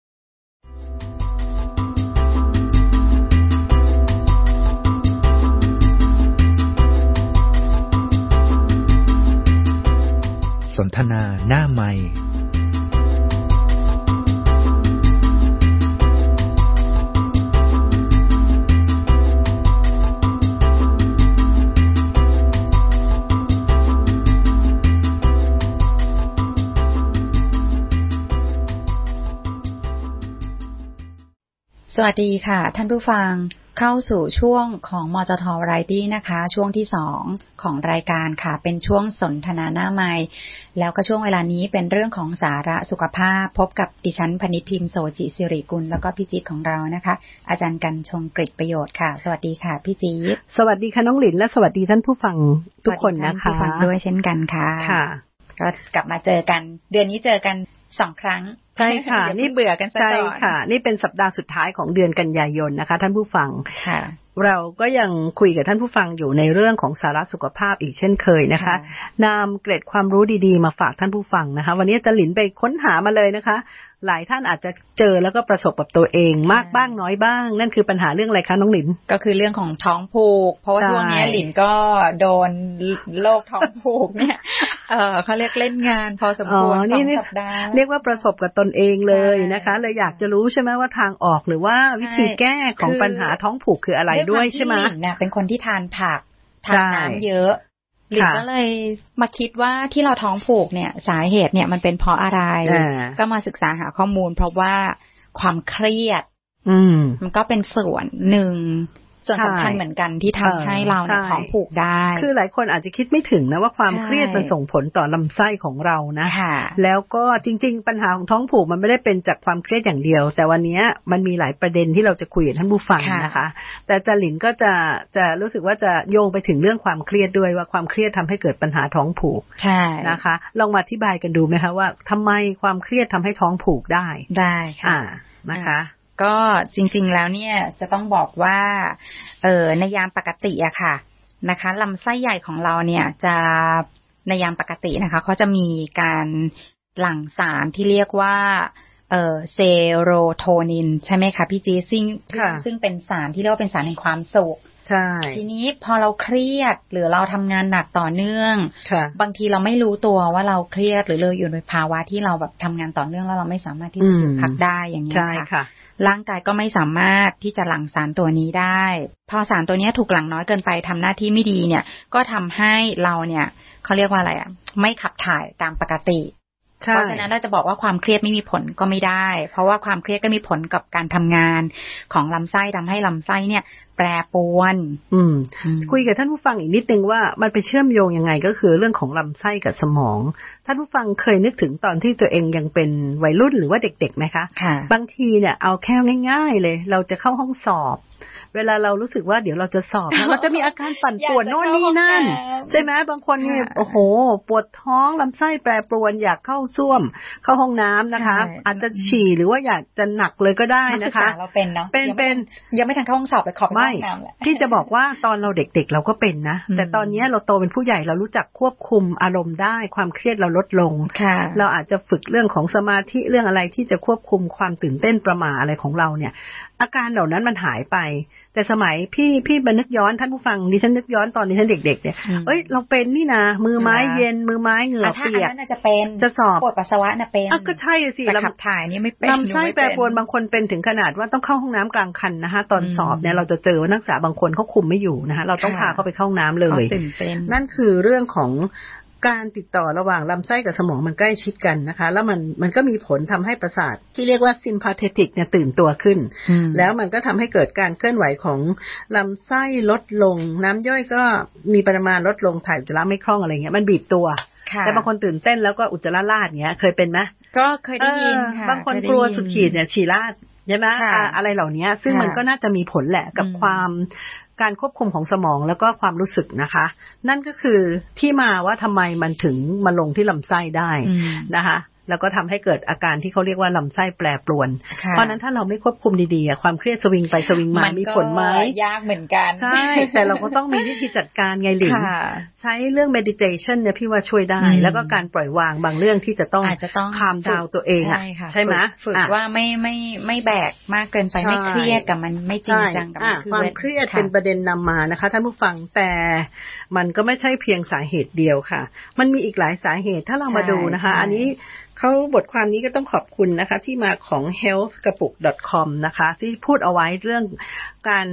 S1: สนทนาหน้าไมค์
S3: สวัสดีค่ะท่านผู้ฟัง
S5: เข้าสู่ช่วงของมจท Variety นะคะช่วงที่สองของรายการค่ะเป็นช่วงสนทนาหน้าไมค์แล้วก็ช่วงเวลานี้เป็นเรื่องของสาระสุขภาพพบกับดิฉันพนิษฐ์พิมพ์โสจิสิริกุลแล้วก็พี่จิ๊กของเรานะคะอาจารย์กันชงกฤษประโยชน์ค่ะสวัสดีค่ะพี่จิ๊ก
S2: สวัสดีค่ะน้องหลินและสวัสดีท่านผู้ฟังทุกคนนะคะ
S5: ผู้ฟังด้วยเช่นกันค่ะ
S2: ค่ะ
S5: ก็กลับมาเจอกันเดือนนี้เจอกันสองครั้ง
S2: ใช่ค่ะ
S5: นี่เบื่อกันซะก่อน
S2: ใช่ค่ะนี่เป็นสัปดาห์สุดท้ายของเดือนกันยายนนะคะท่านผู้ฟัง
S5: ค่ะ
S2: เราก็ยังคุยกับท่านผู้ฟังอยู่ในเรื่องของสาระสุขภาพอีกเช่นเคยนะคะนำเกร็ดความรู้ดีๆมาฝากท่านผู้ฟังนะคะวันนี้อาจารย์หลินไปค้นหามาเลยนะคะหลายท่านอาจจะเจอแล้วก็ประสบกับตัวเองมากบ้างน้อยบ้างนั่นคือปัญหาเรื่องอะไรคะน้องหลิน
S5: ก็คือเรื่องของท้องผูกเพราะว่าช่วงนี้หลินก็โดนโรคท้องผูกเนี่ยเออเขาเรียกเล่นงานพอสมควรสองสัปดาห์
S2: เรียกว่าประสบกับตนเองเลยนะคะเลยอยากจะรู้ใช่ไหมว่าทางออกหรือว่าวิธีแก้ของปัญหาท้องผูกคืออะไรด้วยใช่ไหม
S5: หลินเนี่ยเป็นคนที่ทานผักทานน้ำเยอะหลินก็เลยมาคิดว่าที่เราท้องผูกเนี่ยสาเหตุเนี่ยมันเป็นเพราะอะไรก็มาศึกษาหาข้อมูลเพราะว่าความเครียดมันก็เป็นส่วนหนึ่งส่วนสำคัญเหมือนกันที่ทำให้เราเนี่ยท้องผูกได้
S2: คือหลายคนอาจจะคิดไม่ถึงนะว่าความเครียดมันส่งผลต่อลำไส้ของเรานะแล้วก็จริงๆปัญหาของท้องผูกมันไม่ได้เป็นจากความเครียดอย่างเดียวแต่วันนี้มันมีหลายประเด็นที่เราจะคุยกับท่านผู้ฟังนะคะแต่จาหลินก็จะจะรู้สึกว่าจะโยงไปถึงเรื่องความเครียดด้วยว่าความเครียดทำให้เกิดปัญหาท้องผูก
S5: ใช่
S2: นะคะลองมาอธิบายกันดูไหมคะว่าทำไมความเครียดทำให้ท้องผูกได้
S5: ได้ค่ะ
S2: นะคะ
S5: ก็จริงๆแล้วเนี่ยจะต้องบอกว่าเออในยามปกติอะค่ะนะคะลำไส้ใหญ่ของเราเนี่ยจะในยามปกตินะคะเขาจะมีการหลั่งสารที่เรียกว่าเออเซโรโทนินใช่ไหมคะพี่จีซึ่งซึ่งเป็นสารที่เรียกว่าเป็นสารแห่งความสุข
S2: ใช่
S5: ทีนี้พอเราเครียดหรือเราทำงานหนักต่อเนื่องบางทีเราไม่รู้ตัวว่าเราเครียดหรือเราอยู่ในภาวะที่เราแบบทำงานต่อเนื่องแล้วเราไม่สามารถที่จะพักได้อย่างนี้ค่ะร่างกายก็ไม่สามารถที่จะหลั่งสารตัวนี้ได้พอสารตัวนี้ถูกหลั่งน้อยเกินไปทำหน้าที่ไม่ดีเนี่ยก็ทำให้เราเนี่ยเขาเรียกว่าอะไรอ่ะไม่ขับถ่ายตามปกติเพราะฉะนั้นเราจะบอกว่าความเครียดไม่มีผลก็ไม่ได้เพราะว่าความเครียดก็มีผลกับการทำงานของลำไส้ทำให้ลำไส้เนี่ยแปรปรวน
S2: อืมคุยกับท่านผู้ฟังอีกนิดนึงว่ามันไปเชื่อมโยงยังไงก็คือเรื่องของลำไส้กับสมองท่านผู้ฟังเคยนึกถึงตอนที่ตัวเองยังเป็นวัยรุ่นหรือว่าเด็กๆไหมคะบางทีเนี่ยเอาแค่ง่ายๆเลยเราจะเข้าห้องสอบเวลาเรารู้สึกว่าเดี๋ยวเราจะสอบเราจะมีอาการปั่นป่วนโน่นนี่นั่นใช่ไหมบางคนนี่โอ้โหปวดท้องลำไส้แปรปรวนอยากเข้าส้วมเข้าห้องน้ำนะคะอาจจะฉี่หรือว่าอยากจะหนักเลยก็ได้นะคะ
S5: เราเป็นเนาะ
S2: เป็นเป็น
S5: ยังไม่ทันเข้าห้องสอบเลยขอไปห้องน้ำแหละ
S2: ที่จะบอกว่าตอนเราเด็กๆเราก็เป็นนะแต่ตอนนี้เราโตเป็นผู้ใหญ่เรารู้จักควบคุมอารมณ์ได้ความเครียดเราลดลงเราอาจจะฝึกเรื่องของสมาธิเรื่องอะไรที่จะควบคุมความตื่นเต้นประหม่าอะไรของเราเนี่ยอาการเหล่านั้นมันหายไปแต่สมัยพี่พี่มานึกย้อนท่านผู้ฟังดิฉันนึกย้อนตอนดิฉันเด็กๆเนี่ยเอ้ยเราเป็นนี่นะมือไม้เย็นมือไม้เหงื่อเปียก
S5: อันนั้นจะเป็น
S2: จะสอบ
S5: ปวดปัสสาวะน่ะเป็น
S2: อ่ะก็ใช่สิ
S5: ลำถ่ายนี่ไม่เป็น
S2: ลำไส้แปรปรวนบางคนเป็นถึงขนาดว่าต้องเข้าห้องน้ำกลางคันนะคะตอนสอบเนี่ยเราจะเจอว่านักศึกษาบางคนเขาคุมไม่อยู่นะคะเราต้องพาเขาไปเข้าห้องน้ำเลยนั่นคือเรื่องของการติดต่อระหว่างลำไส้กับสมองมันใกล้ชิดกันนะคะแล้วมันมันก็มีผลทำให้ประสาทที่เรียกว่า sympathetic เนี่ยตื่นตัวขึ้นแล้วมันก็ทำให้เกิดการเคลื่อนไหวของลำไส้ลดลงน้ำย่อยก็มีปริมาณลดลงถ่ายอุจจาระไม่คล่องอะไรเงี้ยมันบีบตัวแต่บางคนตื่นเต้นแล้วก็อุจจาระราดเงี้ยเคยเป็นไหม
S5: ก็เคยได้ยินค่ะ
S2: บางคนกลัวสุดขีดเนี่ยฉี่ราดใช่ไหมอะไรเหล่านี้ซึ่งมันก็น่าจะมีผลแหละกับความการควบคุมของสมองแล้วก็ความรู้สึกนะคะนั่นก็คือที่มาว่าทำไมมันถึงมาลงที่ลำไส้ได้นะคะแล้วก็ทำให้เกิดอาการที่เขาเรียกว่าลำไส้แปรปรวนเพราะนั้นถ้าเราไม่ควบคุมดีๆความเครียดสวิงไปสวิงมามีผลไหม
S5: ยากเหมือนกัน
S2: ใช่แต่เราก็ต้องมีวิธีจัดการไงหลิงใช้เรื่อง meditation เนี่ยพี่ว่าช่วยได้แล้วก็การปล่อยวางบางเรื่องที่จะต้องคามดาวตัวเองอ่ะใช่ไหม
S5: ฝึกว่าไม่ไม่ไม่แบกมากเกินไปไม่เครียดกับมันไม่จริงจังกับมัน
S2: ความเครียดเป็นประเด็นนำมานะคะท่านผู้ฟังแต่มันก็ไม่ใช่เพียงสาเหตุเดียวค่ะมันมีอีกหลายสาเหตุถ้าเรามาดูนะคะอันนี้เขาบทความนี้ก็ต้องขอบคุณนะคะที่มาของ health กระปุก .com นะคะที่พูดเอาไว้เรื่องการ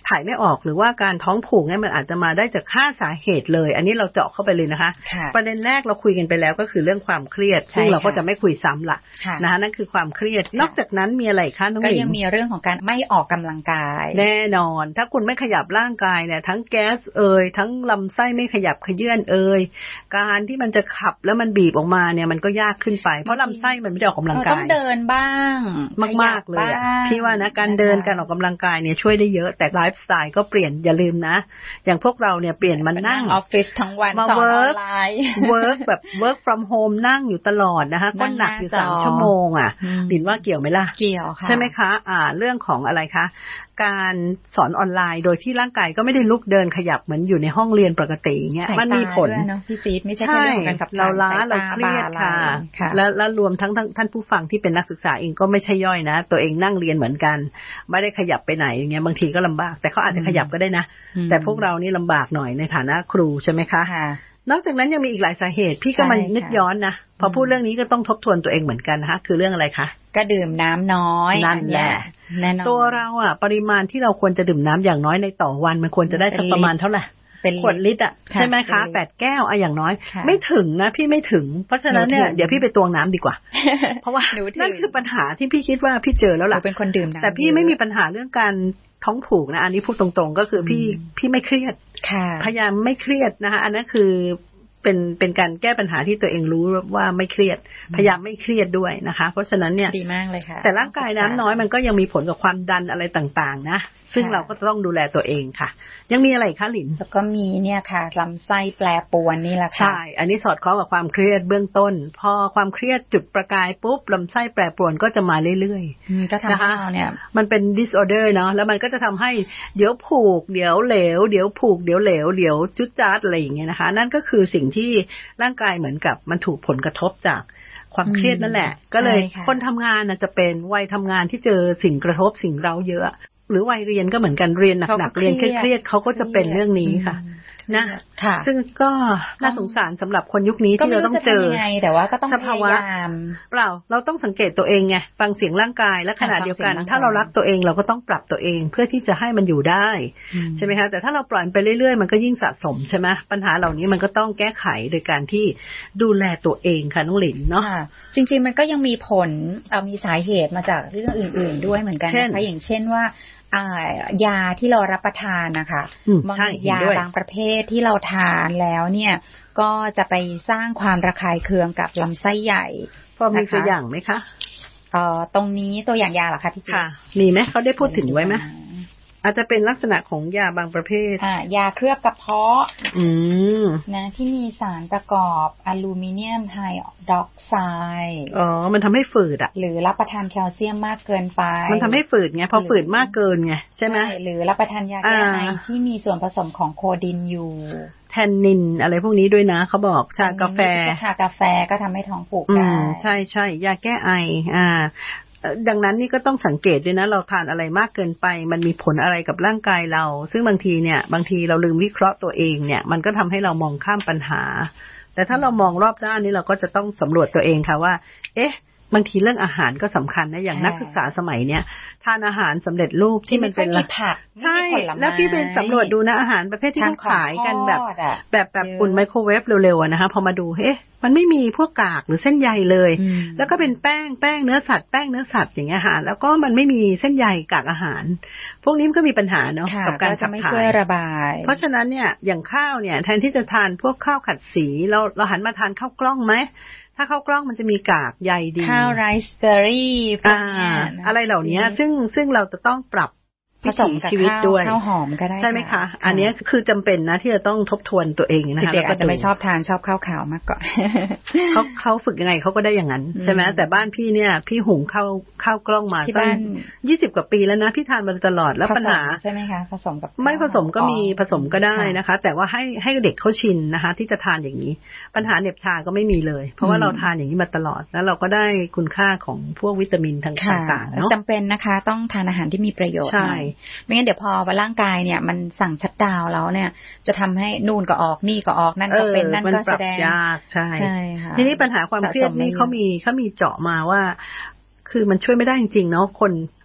S2: ถ่ายไม่ออกหรือว่าการท้องผูกเนี่ยมันอาจจะมาได้จากห้าสาเหตุเลยอันนี้เราเจาะเข้าไปเลยนะคะประเด็นแรกเราคุยกันไปแล้วก็คือเรื่องความเครียดซึ่งเราก็จะไม่คุยซ้ำละนะคะนั่นคือความเครียดนอกจากนั้นมีอะไรคะน้องหลิน
S5: ก็ยังมีเรื่องของการไม่ออกกำลังกาย
S2: แน่นอนถ้าคุณไม่ขยับร่างกายเนี่ยทั้งแก๊สเอ่ยทั้งลำไส้ไม่ขยับขยื่นเอ่ยการที่มันจะขับแล้วมันบีบออกมาเนี่ยมันก็ยากขึ้นไปเพราะลำไส้มันไม่ได้ออกกำลังกาย
S5: ต้องเดินบ้าง
S2: มากๆเลยพี่ว่านะการเดินการออกกำลังกายเนี่ยช่วยได้เยอะแต่ไลฟ์สไตล์ก็เปลี่ยนอย่าลืมนะอย่างพวกเราเนี่ยเปลี่ยนมานั่ง
S5: ออฟฟิศทั้งวัน
S2: มาเวิร์กเวิร์กแบบ work from home นั่งอยู่ตลอดนะคะก็หนักอยู่สามชั่วโมงอ่ะดินว่าเกี่ยวไหมล่ะ
S5: เกี่ยวค่ะ
S2: ใช่ไหมคะอ่าเรื่องของอะไรคะการสอนออนไลน์โดยที่ร่างกายก็ไม่ได้ลุกเดินขยับเหมือนอยู่ในห้องเรียนปกติเงี้ยมันมีผล
S5: เนาะพี่จี๊ดไม่ใช่แค่เรื่องการขับถ่าย
S2: เราล้าเราเครียดค่ะแล้วแล้วรวมทั้งท่านผู้ฟังที่เป็นนักศึกษาเองก็ไม่ใช่ย่อยนะตัวเองนั่งเรียนเหมือนกันไม่ได้ขยับไปไหนอย่างเงี้ยบางทีก็ลำบากแต่เขาอาจจะขยับก็ได้นะแต่พวกเรานี่ลำบากหน่อยในฐานะครูใช่ไหมคะนอกจากนั้นยังมีอีกหลายสาเหตุพี่ก็มันนึกย้อนนะพอพูดเรื่องนี้ก็ต้องทบทวนตัวเองเหมือนกันนะคะคือเรื่องอะไรคะ
S5: ก็ดื่มน้ำน้อย
S2: นั่นแหละตัวเราอ่ะปริมาณที่เราควรจะดื่มน้ำอย่างน้อยในต่อวันมันควรจะได้สักประมาณเท่าไหร่เป็นขวดลิตรอ่ะใช่ไหมคะแปดแก้วอะอย่างน้อยไม่ถึงนะพี่ไม่ถึงเพราะฉะนั้นเนี่ยเดี๋ยวพี่ไปตวงน้ำดีกว่าเพราะว่านั่นคือปัญหาที่พี่คิดว่าพี่เจอแล้วล่ะ
S5: เป็นคนดื่มน้ำ
S2: แต่พี่ไม่มีปัญหาเรื่องการท้องผูกนะอันนี้พูดตรงๆก็คือพี่พี่ไม่เครียดพยายามไม่เครียดนะคะอันนั้นคือเป็นเป็นการแก้ปัญหาที่ตัวเองรู้ว่าไม่เครียดพยายามไม่เครียดด้วยนะคะเพราะฉะนั้นเนี่ย
S5: ดีมากเลยค่ะ
S2: แต่ร่างกายน้ำน้อยมันก็ยังมีผลกับความดันอะไรต่างๆนะซึ่งเราก็ต้องดูแลตัวเองค่ะยังมีอะไรคะหลิน
S5: แล้วก็มีเนี่ยค่ะลำไส้แปรปรวนนี่แหละค่ะ
S2: ใช่อันนี้สอดคล้องกับความเครียดเบื้องต้นพอความเครียดจุดประกายปุ๊บลำไส้แปรปรวนก็จะมาเรื่อย
S5: ๆก็ทำให้เราเนี่ย
S2: มันเป็น disorder เนาะแล้วมันก็จะทำให้เดี๋ยวผูกเดี๋ยวเหลวเดี๋ยวผูกเดี๋ยวเหลวเดี๋ยวจุดจ๊าดอะไรอย่างเงี้ยนะคะนั่นก็คือสิ่งที่ร่างกายเหมือนกับมันถูกผลกระทบจากความเครียดนั่นแหละก็เลยคนทำงานน่ะจะเป็นวัยทำงานที่เจอสิ่งกระทบสิ่งเร้าเยอะหรือวัยเรียนก็เหมือนกันเรียนหนักๆเรียนเครียดๆเขาก็จะเป็นเรื่องนี้ค่ะนะซึ่งก็น่าสงสารสำหรับคนยุคนี้ที่เราต้องเจอ
S5: แต่ว่าก็ต้องพยายาม
S2: เปล่าเราต้องสังเกตตัวเองไงฟังเสียงร่างกายและขณะเดียวกันถ้าเรารักตัวเองเราก็ต้องปรับตัวเองเพื่อที่จะให้มันอยู่ได้ใช่ไหมคะแต่ถ้าเราปล่อยไปเรื่อยๆมันก็ยิ่งสะสมใช่ไหมปัญหาเหล่านี้มันก็ต้องแก้ไขโดยการที่ดูแลตัวเองค่ะน้องหลินเนาะ
S5: จริงๆมันก็ยังมีผลเอามีสาเหตุมาจากเรื่องอื่นๆด้วยเหมือนกันนะคะอย่างเช่นว่ายาที่เรารับประทานนะคะบางยาบางประเภทที่เราทานแล้วเนี่ยก็จะไปสร้างความระคายเคืองกับลำไส้ใหญ่
S2: พอมีตัวอย่างไหมคะ
S5: เอ่อตรงนี้ตัวอย่างยาเหรอคะพี่
S2: ค่ะมีไหมเขาได้พูดถึงไว้ไหมอาจจะเป็นลักษณะของยาบางประเภท
S5: อ่ายาเคลือบกระเพาะอืมนะที่มีสารประกอบอลูมิเนียมไฮดรอกไซด์
S2: อ๋อมันทำให้ฝืดอ่ะ
S5: หรือรับประทานแคลเซียมมากเกินไป
S2: มันทำให้ฝืดไงพอฝืดมากเกินไงใช่ไหม
S5: หรือรับประทานยาแก้ไอที่มีส่วนผสมของโคดินอยู่
S2: แทนนินอะไรพวกนี้ด้วยนะเขาบอกชากาแฟ
S5: ชากาแฟก็ทำให้ท้องผูกได้
S2: ใช่ใช่ยาแก้ไออ่าดังนั้นนี่ก็ต้องสังเกตด้วยนะเราทานอะไรมากเกินไปมันมีผลอะไรกับร่างกายเราซึ่งบางทีเนี่ยบางทีเราลืมวิเคราะห์ตัวเองเนี่ยมันก็ทำให้เรามองข้ามปัญหาแต่ถ้าเรามองรอบด้านนี้เราก็จะต้องสำรวจตัวเองค่ะว่าเอ๊ะบางทีเรื่องอาหารก็สำคัญนะอย่างนักศึกษาสมัยเนี้ยทานอาหารสำเร็จรูปที่มันเป็น
S5: ผัก
S2: ใช่แล้วพี่เป็นสำรวจดูนะอาหารประเภทที่เขาขายกันแบบแบบแบบอุ่นไมโครเวฟเร็วๆนะคะพอมาดูเอ๊ะมันไม่มีพวกกากหรือเส้นใยเลยแล้วก็เป็นแป้งแป้งเนื้อสัตว์แป้งเนื้อสัตว์อย่างเงี้ยค่ะแล้วก็มันไม่มีเส้นใยกากอาหารพวกนี้มันก็มีปัญหาเนาะกับการขับถ่าย
S5: ระบาย
S2: เพราะฉะนั้นเนี่ยอย่างข้าวเนี่ยแทนที่จะทานพวกข้าวขัดสีเราเราหันมาทานข้าวกล้องไหมถ้าข้าวกล้องมันจะมีกากใยดี
S5: ข้าวไรซ์เบอร์รี่
S2: อ่าอะไรเหล่านี้ซึ่งซึ่งเราจะต้องปรับผสมชีวิตด้วย
S5: ข้าวหอมก็ได้
S2: ใช่ไหมคะอันนี้คือจำเป็นนะที่จะต้องทบทวนตัวเองนะคะ
S5: เด็กอาจจะไม่ชอบทานชอบข้าวขาวมากกว่า
S2: เขาเขาฝึกยังไงเขาก็ได้อย่างนั้นใช่ไหมแต่บ้านพี่เนี่ยพี่หุงข้าวข้าวกล้องมา
S5: ที่บ้าน
S2: ยี่สิบกว่าปีแล้วนะพี่ทานมาตลอดแล้วปัญหา
S5: ใช่ไหมคะผสมกับ
S2: ไม่ผสมก็มีผสมก็ได้นะคะแต่ว่าให้ให้เด็กเขาชินนะคะที่จะทานอย่างนี้ปัญหาเหน็บชาก็ไม่มีเลยเพราะว่าเราทานอย่างนี้มาตลอดแล้วเราก็ได้คุณค่าของพวกวิตามินต่างๆเนาะ
S5: จำเป็นนะคะต้องทานอาหารที่มีประโยชน์ใช่ไม่งั้นเดี๋ยวพอว่าร่างกายเนี่ยมันสั่งชัดดาวน์แล้วเนี่ยจะทำให้นู่นก็ออกนี่ก็ออกนั่นก็เป็นนั่นก็แสดง
S2: ยากใช่ทีนี้ปัญหาความเครียดนี่เขามีเขามีเจาะมาว่าคือมันช่วยไม่ได้จริงๆเนาะคน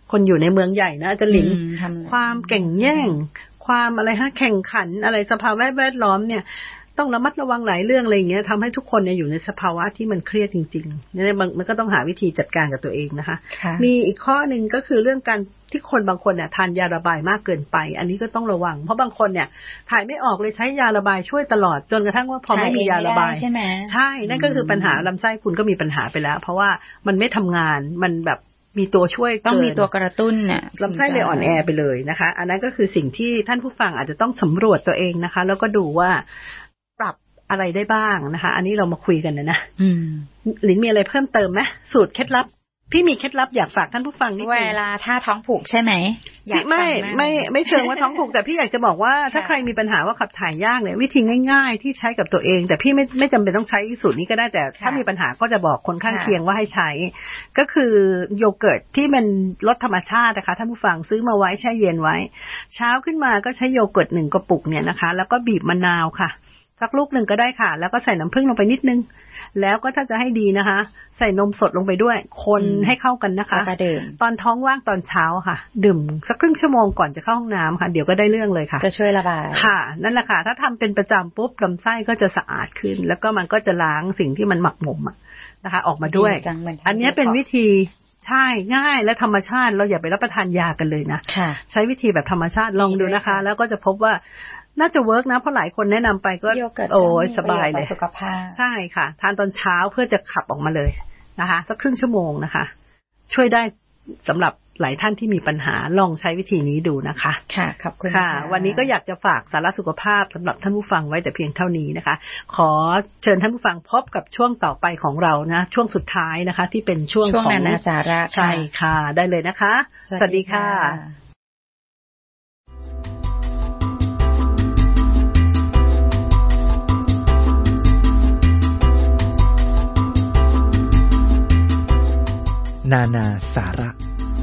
S2: คนอยู่ในเมืองใหญ่นะอาจารย์หลินความเก่งแย่งความอะไรฮะแข่งขันอะไรสภาวะแวดล้อมเนี่ยต้องระมัดระวังหลายเรื่องอะไรอย่างเงี้ยทำให้ทุกคนเนี่ยอยู่ในสภาวะที่มันเครียดจริงๆเนี่ยมันก็ต้องหาวิธีจัดการกับตัวเองนะคะมีอีกข้อหนึ่งก็คือเรื่องการที่คนบางคนเนี่ยทานยาระบายมากเกินไปอันนี้ก็ต้องระวังเพราะบางคนเนี่ยถ่ายไม่ออกเลยใช้ยาระบายช่วยตลอดจนกระทั่งว่าพอไม่มียาระบายใช่ไหมใช่นั่นก็คือปัญหาลำไส้คุณก็มีปัญหาไปแล้วเพราะว่ามันไม่ทำงานมันแบบมีตัวช่วย
S5: ต้องมีตัวกระตุ้นเนี่ย
S2: ลำไส้เลยอ่อนแอไปเลยนะคะอันนั้นก็คือสิ่งที่ท่านผู้ฟังอาจจะต้องสำรวจตัวเองนะคะแล้วก็ดูว่าปรับอะไรได้บ้างนะคะอันนี้เรามาคุยกันนะนะหลินมีอะไรเพิ่มเติมไหมสูตรเคล็ดลับพี่มีเคล็ดลับอยากฝากท่านผู้ฟังนิดนึง
S5: เวลาถ้าท้องผูกใช่ไหม
S2: ไม่ไม่ไม่เชิงว่าท้องผูกแต่พี่อยากจะบอกว่าถ้าใครมีปัญหาว่าขับถ่ายยากเนี่ยวิธีง่ายๆที่ใช้กับตัวเองแต่พี่ไม่ไม่จำเป็นต้องใช้สูตรนี้ก็ได้แต่ถ้ามีปัญหาก็จะบอกคนข้างเคียงว่าให้ใช้ก็คือโยเกิร์ตที่มันรสธรรมชาตินะคะท่านผู้ฟังซื้อมาไว้แช่เย็นไว้เช้าขึ้นมาก็ใช้โยเกิร์ตหนึ่งกระปุกเนี่ยนะคะแล้วก็บีบมะนาวค่ะสักลูกหนึ่งก็ได้ค่ะแล้วก็ใส่น้ำผึ้งลงไปนิดนึงแล้วก็ถ้าจะให้ดีนะคะใส่นมสดลงไปด้วยคนให้เข้ากันนะคะตอนท้องว่างตอนเช้าค่ะดื่มสักครึ่งชั่วโมงก่อนจะเข้าห้องน้ำค่ะเดี๋ยวก็ได้เรื่องเลยค่ะ
S5: จะช่วยระบาย
S2: ค่ะนั่นแหละค่ะถ้าทำเป็นประจำปุ๊บลำไส้ก็จะสะอาดขึ้นแล้วก็มันก็จะล้างสิ่งที่มันหมักหมมนะคะออกมาด้วยอันนี้เป็นวิธีใช่ง่ายและธรรมชาติเราอย่าไปรับประทานยากันเลยนะใช้วิธีแบบธรรมชาติลองดูนะคะแล้วก็จะพบว่าน่าจะเวิร์กนะเพราะหลายคนแนะนำไปก็โอ้ยสบายเลย
S5: สุขภาพ
S2: ใช่ค่ะทานตอนเช้าเพื่อจะขับออกมาเลยนะคะสักครึ่งชั่วโมงนะคะช่วยได้สำหรับหลายท่านที่มีปัญหาลองใช้วิธีนี้ดูนะคะ
S5: ค่ะขอบคุณ
S2: ค่ะวันนี้ก็อยากจะฝากสาระสุขภาพสำหรับท่านผู้ฟังไว้แต่เพียงเท่านี้นะคะขอเชิญท่านผู้ฟังพบกับช่วงต่อไปของเรานะช่วงสุดท้ายนะคะที่เป็นช่วง
S5: ของนานาสาระ
S2: ใช่ค่ะได้เลยนะคะสวัสดีค่ะ
S1: นานาสาระ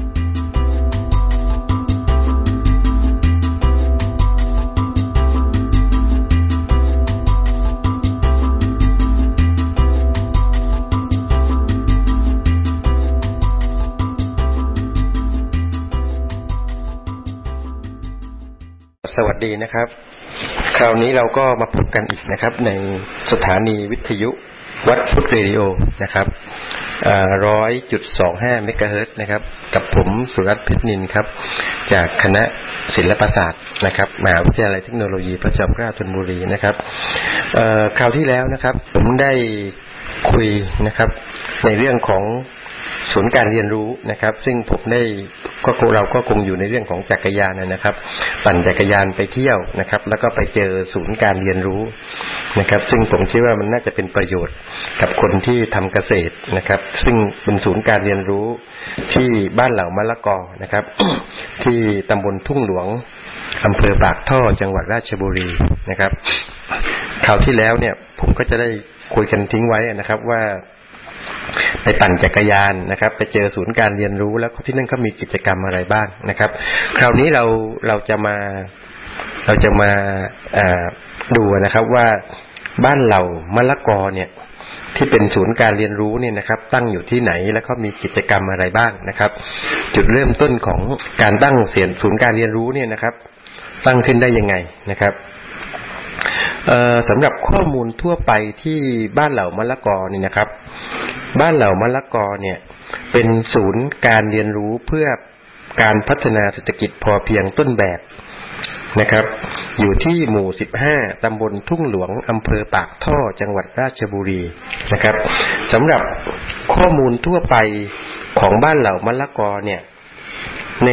S6: สวัสดีนะครับคราวนี้เราก็มาพบกันอีกนะครับในสถานีวิทยุวัดพุทธเรดิโอนะครับอ่า ร้อยจุดสองห้า เมกะเฮิรตซ์นะครับกับผมสุรัตน์เพชรนินครับจากคณะศิลปศาสตร์นะครับมหาวิทยาลัยเทคโนโลยีพระจอมเกล้าธนบุรีนะครับเอ่อคราวที่แล้วนะครับผมได้คุยนะครับในเรื่องของศูนย์การเรียนรู้นะครับซึ่งผมได้ก็เราก็คงอยู่ในเรื่องของจักรยานนะครับปั่นจักรยานไปเที่ยวนะครับแล้วก็ไปเจอศูนย์การเรียนรู้นะครับซึ่งผมคิดว่ามันน่าจะเป็นประโยชน์กับคนที่ทำเกษตรนะครับซึ่งเป็นศูนย์การเรียนรู้ที่บ้านเหล่ามะละกอนะครับ ที่ตำบลทุ่งหลวงอำเภอปากท่อจังหวัดราชบุรีนะครับคราวที่แล้วเนี่ยผมก็จะได้คุยกันทิ้งไว้นะครับว่าไปปั่นจักรยานนะครับไปเจอศูนย์การเรียนรู้แล้วที่นั่นเขามีกิจกรรมอะไรบ้างนะครับคราวนี้เราเราจะมาเราจะมาดูนะครับว่าบ้านเหล่ามะละกอเนี่ยที่เป็นศูนย์การเรียนรู้เนี่ยนะครับตั้งอยู่ที่ไหนแล้วเขามีกิจกรรมอะไรบ้างนะครับจุดเริ่มต้นของการตั้งเสียนศูนย์การเรียนรู้เนี่ยนะครับตั้งขึ้นได้ยังไงนะครับเอ่อสำหรับข้อมูลทั่วไปที่บ้านเหล่ามะละกอนี่นะครับบ้านเหล่ามะละกอเนี่ยเป็นศูนย์การเรียนรู้เพื่อการพัฒนาเศรษฐกิจพอเพียงต้นแบบนะครับอยู่ที่หมู่สิบห้าตำบลทุ่งหลวงอำเภอปากท่อจังหวัดราชบุรีนะครับสำหรับข้อมูลทั่วไปของบ้านเหล่ามะละกอเนี่ยใน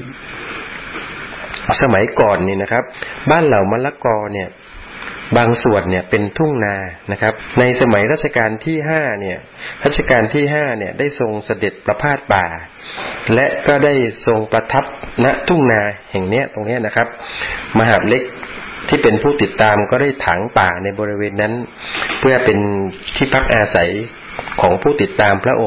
S6: สมัยก่อนนี่นะครับบ้านเหล่ามะละกอเนี่ยบางส่วนเนี่ยเป็นทุ่งนานะครับในสมัยรัชกาลที่ห้าเนี่ยรัชกาลที่ห้าเนี่ยได้ทรงเสด็จประพาสป่าและก็ได้ทรงประทับณทุ่งนาแห่งเนี้ยตรงเนี้ยนะครับมหาดเล็กที่เป็นผู้ติดตามก็ได้ถางป่าในบริเวณนั้นเพื่อเป็นที่พักอาศัยของผู้ติดตามพระองค์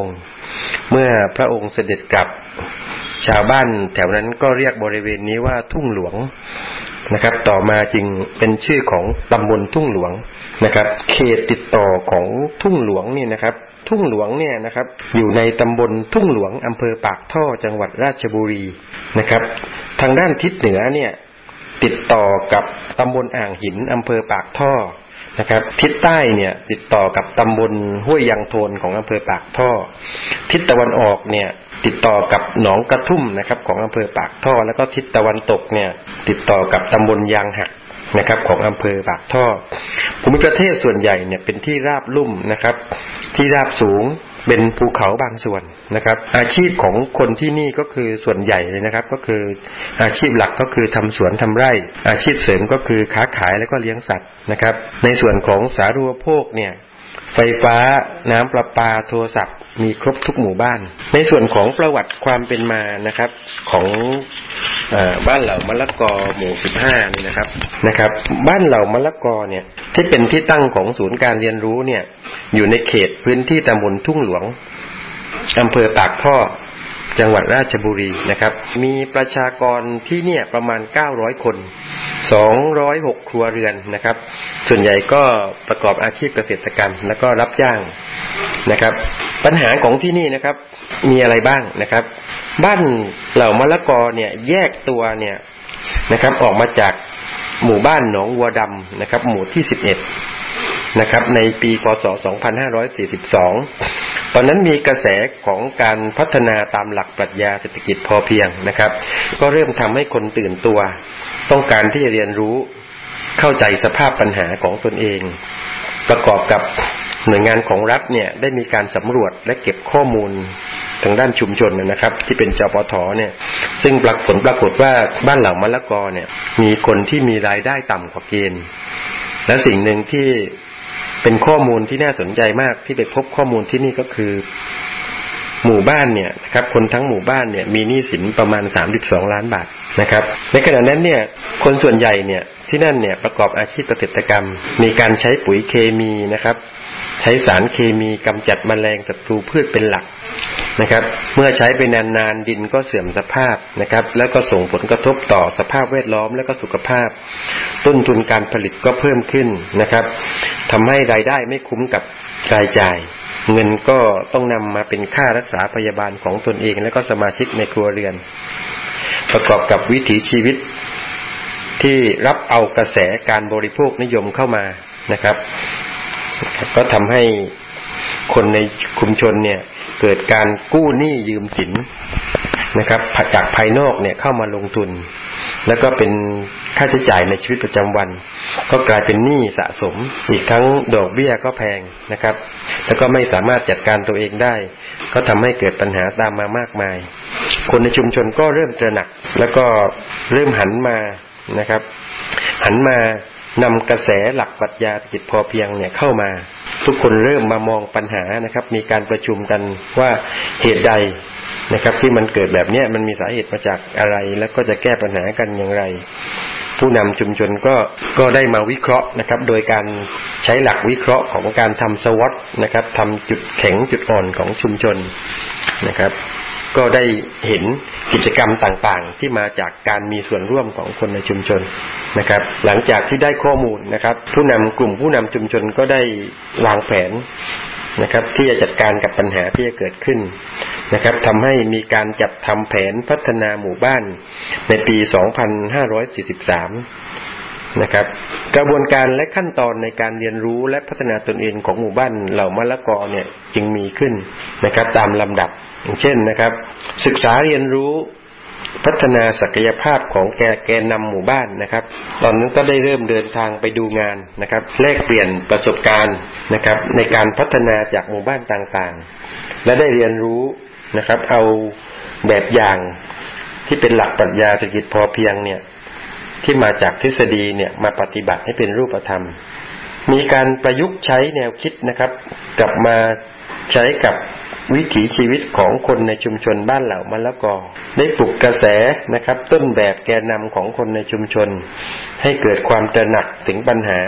S6: เมื่อพระองค์เสด็จกลับชาวบ้านแถวนั้นก็เรียกบริเวณนี้ว่าทุ่งหลวงนะครับต่อมาจึงเป็นชื่อของตำบลทุ่งหลวงนะครับเขตติดต่อของทุ่งหลวงนี่นะครับทุ่งหลวงเนี่ยนะครับอยู่ในตำบลทุ่งหลวงอำเภอปากท่อจังหวัดราชบุรีนะครับทางด้านทิศเหนือเนี่ยติดต่อกับตำบลอ่างหินอำเภอปากท่อนะครับทิศใต้เนี่ยติดต่อกับตำบลห้วยยางโทนของอำเภอปากท่อทิศตะวันออกเนี่ยติดต่อกับหนองกระทุ่มนะครับของอำเภอปากท่อแล้วก็ทิศตะวันตกเนี่ยติดต่อกับตำบลยางหักนะครับของอำเภอปากท่อภูมิประเทศส่วนใหญ่เนี่ยเป็นที่ราบลุ่มนะครับที่ราบสูงเป็นภูเขาบางส่วนนะครับอาชีพของคนที่นี่ก็คือส่วนใหญ่เลยนะครับก็คืออาชีพหลักก็คือทำสวนทำไร่อาชีพเสริมก็คือค้าขายแล้วก็เลี้ยงสัตว์นะครับในส่วนของสาธารณูปโภคเนี่ยไฟฟ้าน้ำประปาโทรศัพท์มีครบทุกหมู่บ้านในส่วนของประวัติความเป็นมานะครับของเอ่อบ้านเหล่ามะละกอหมู่สิบห้านี่นะครับนะครับบ้านเหล่ามะละกอเนี่ยที่เป็นที่ตั้งของศูนย์การเรียนรู้เนี่ยอยู่ในเขตพื้นที่ตำบลทุ่งหลวงอำเภอปากท่อจังหวัดราชบุรีนะครับมีประชากรที่เนี่ยประมาณเก้าร้อยคนสองร้อยหกครัวเรือนนะครับส่วนใหญ่ก็ประกอบอาชีพเกษตรกรรมแล้วก็รับจ้างนะครับปัญหาของที่นี่นะครับมีอะไรบ้างนะครับบ้านเหล่ามะละกอเนี่ยแยกตัวเนี่ยนะครับออกมาจากหมู่บ้านหนองวัวดำนะครับหมู่ที่สิบเอ็ดนะครับในปีพ.ศ. สองพันห้าร้อยสี่สิบสองตอนนั้นมีกระแสของการพัฒนาตามหลักปรัชญาเศรษฐกิจพอเพียงนะครับก็เริ่มทำให้คนตื่นตัวต้องการที่จะเรียนรู้เข้าใจสภาพปัญหาของตนเองประกอบกับหน่วยงานของรัฐเนี่ยได้มีการสำรวจและเก็บข้อมูลทางด้านชุมชนนะครับที่เป็นจปทเนี่ยซึ่งปรากฏปรากฏว่าบ้านเหล่ามะละกอเนี่ยมีคนที่มีรายได้ต่ำกว่าเกณฑ์และสิ่งหนึ่งที่เป็นข้อมูลที่น่าสนใจมากที่ไปพบข้อมูลที่นี่ก็คือหมู่บ้านเนี่ยนะครับคนทั้งหมู่บ้านเนี่ยมีหนี้สินประมาณสามสิบสองล้านบาทนะครับในขณะนั้นเนี่ยคนส่วนใหญ่เนี่ยที่นั่นเนี่ยประกอบอาชีพเกษตรกรรมมีการใช้ปุ๋ยเคมีนะครับใช้สารเคมีกำจัดแมลงศัตรูพืชเป็นหลักนะครับเมื่อใช้ไปนานๆดินก็เสื่อมสภาพนะครับแล้วก็ส่งผลกระทบต่อสภาพแวดล้อมและก็สุขภาพต้นทุนการผลิตก็เพิ่มขึ้นนะครับทำให้รายได้ไม่คุ้มกับรายจ่ายเงินก็ต้องนำมาเป็นค่ารักษาพยาบาลของตนเองและก็สมาชิกในครัวเรือนประกอบกับวิถีชีวิตที่รับเอากระแสการบริโภคนิยมเข้ามานะครับก็ทำให้คนในชุมชนเนี่ยเกิดการกู้หนี้ยืมสินนะครับจากภายนอกเนี่ยเข้ามาลงทุนแล้วก็เป็นค่าใช้จ่ายในชีวิตประจำวันก็กลายเป็นหนี้สะสมอีกทั้งดอกเบี้ยก็แพงนะครับแล้วก็ไม่สามารถจัดการตัวเองได้ก็ทำให้เกิดปัญหาตามมามากมายคนในชุมชนก็เริ่มตระหนักแล้วก็เริ่มหันมานะครับหันมานำกระแสหลักปรัชญาเศรษฐกิจพอเพียงเนี่ยเข้ามาทุกคนเริ่มมามองปัญหานะครับมีการประชุมกันว่าเหตุใดนะครับที่มันเกิดแบบนี้มันมีสาเหตุมาจากอะไรแล้วก็จะแก้ปัญหากันอย่างไรผู้นำชุมชนก็ก็ได้มาวิเคราะห์นะครับโดยการใช้หลักวิเคราะห์ของการทำสวอตนะครับทำจุดแข็งจุดอ่อนของชุมชนนะครับก็ได้เห็นกิจกรรมต่างๆที่มาจากการมีส่วนร่วมของคนในชุมชนนะครับหลังจากที่ได้ข้อมูลนะครับผู้นำกลุ่มผู้นำชุมชนก็ได้วางแผนนะครับที่จะจัดการกับปัญหาที่จะเกิดขึ้นนะครับทำให้มีการจัดทำแผนพัฒนาหมู่บ้านในปีสองพันห้าร้อยสี่สิบสามนะครับกระบวนการและขั้นตอนในการเรียนรู้และพัฒนาตนเองของหมู่บ้านเหล่ามะละกอเนี่ยจึงมีขึ้นนะครับตามลำดับอย่างเช่นนะครับศึกษาเรียนรู้พัฒนาศักยภาพของแกแกนนำหมู่บ้านนะครับตอนนั้นก็ได้เริ่มเดินทางไปดูงานนะครับแลกเปลี่ยนประสบการณ์นะครับในการพัฒนาจากหมู่บ้านต่างๆและได้เรียนรู้นะครับเอาแบบอย่างที่เป็นหลักปรัชญาเศรษฐกิจพอเพียงเนี่ยที่มาจากทฤษฎีเนี่ยมาปฏิบัติให้เป็นรูปธรรมมีการประยุกต์ใช้แนวคิดนะครับกลับมาใช้กับวิถีชีวิตของคนในชุมชนบ้านเหล่ามะละกอได้ปลุกกระแสนะครับต้นแบบแกนนำของคนในชุมชนให้เกิดความตระหนักถึงปัญหา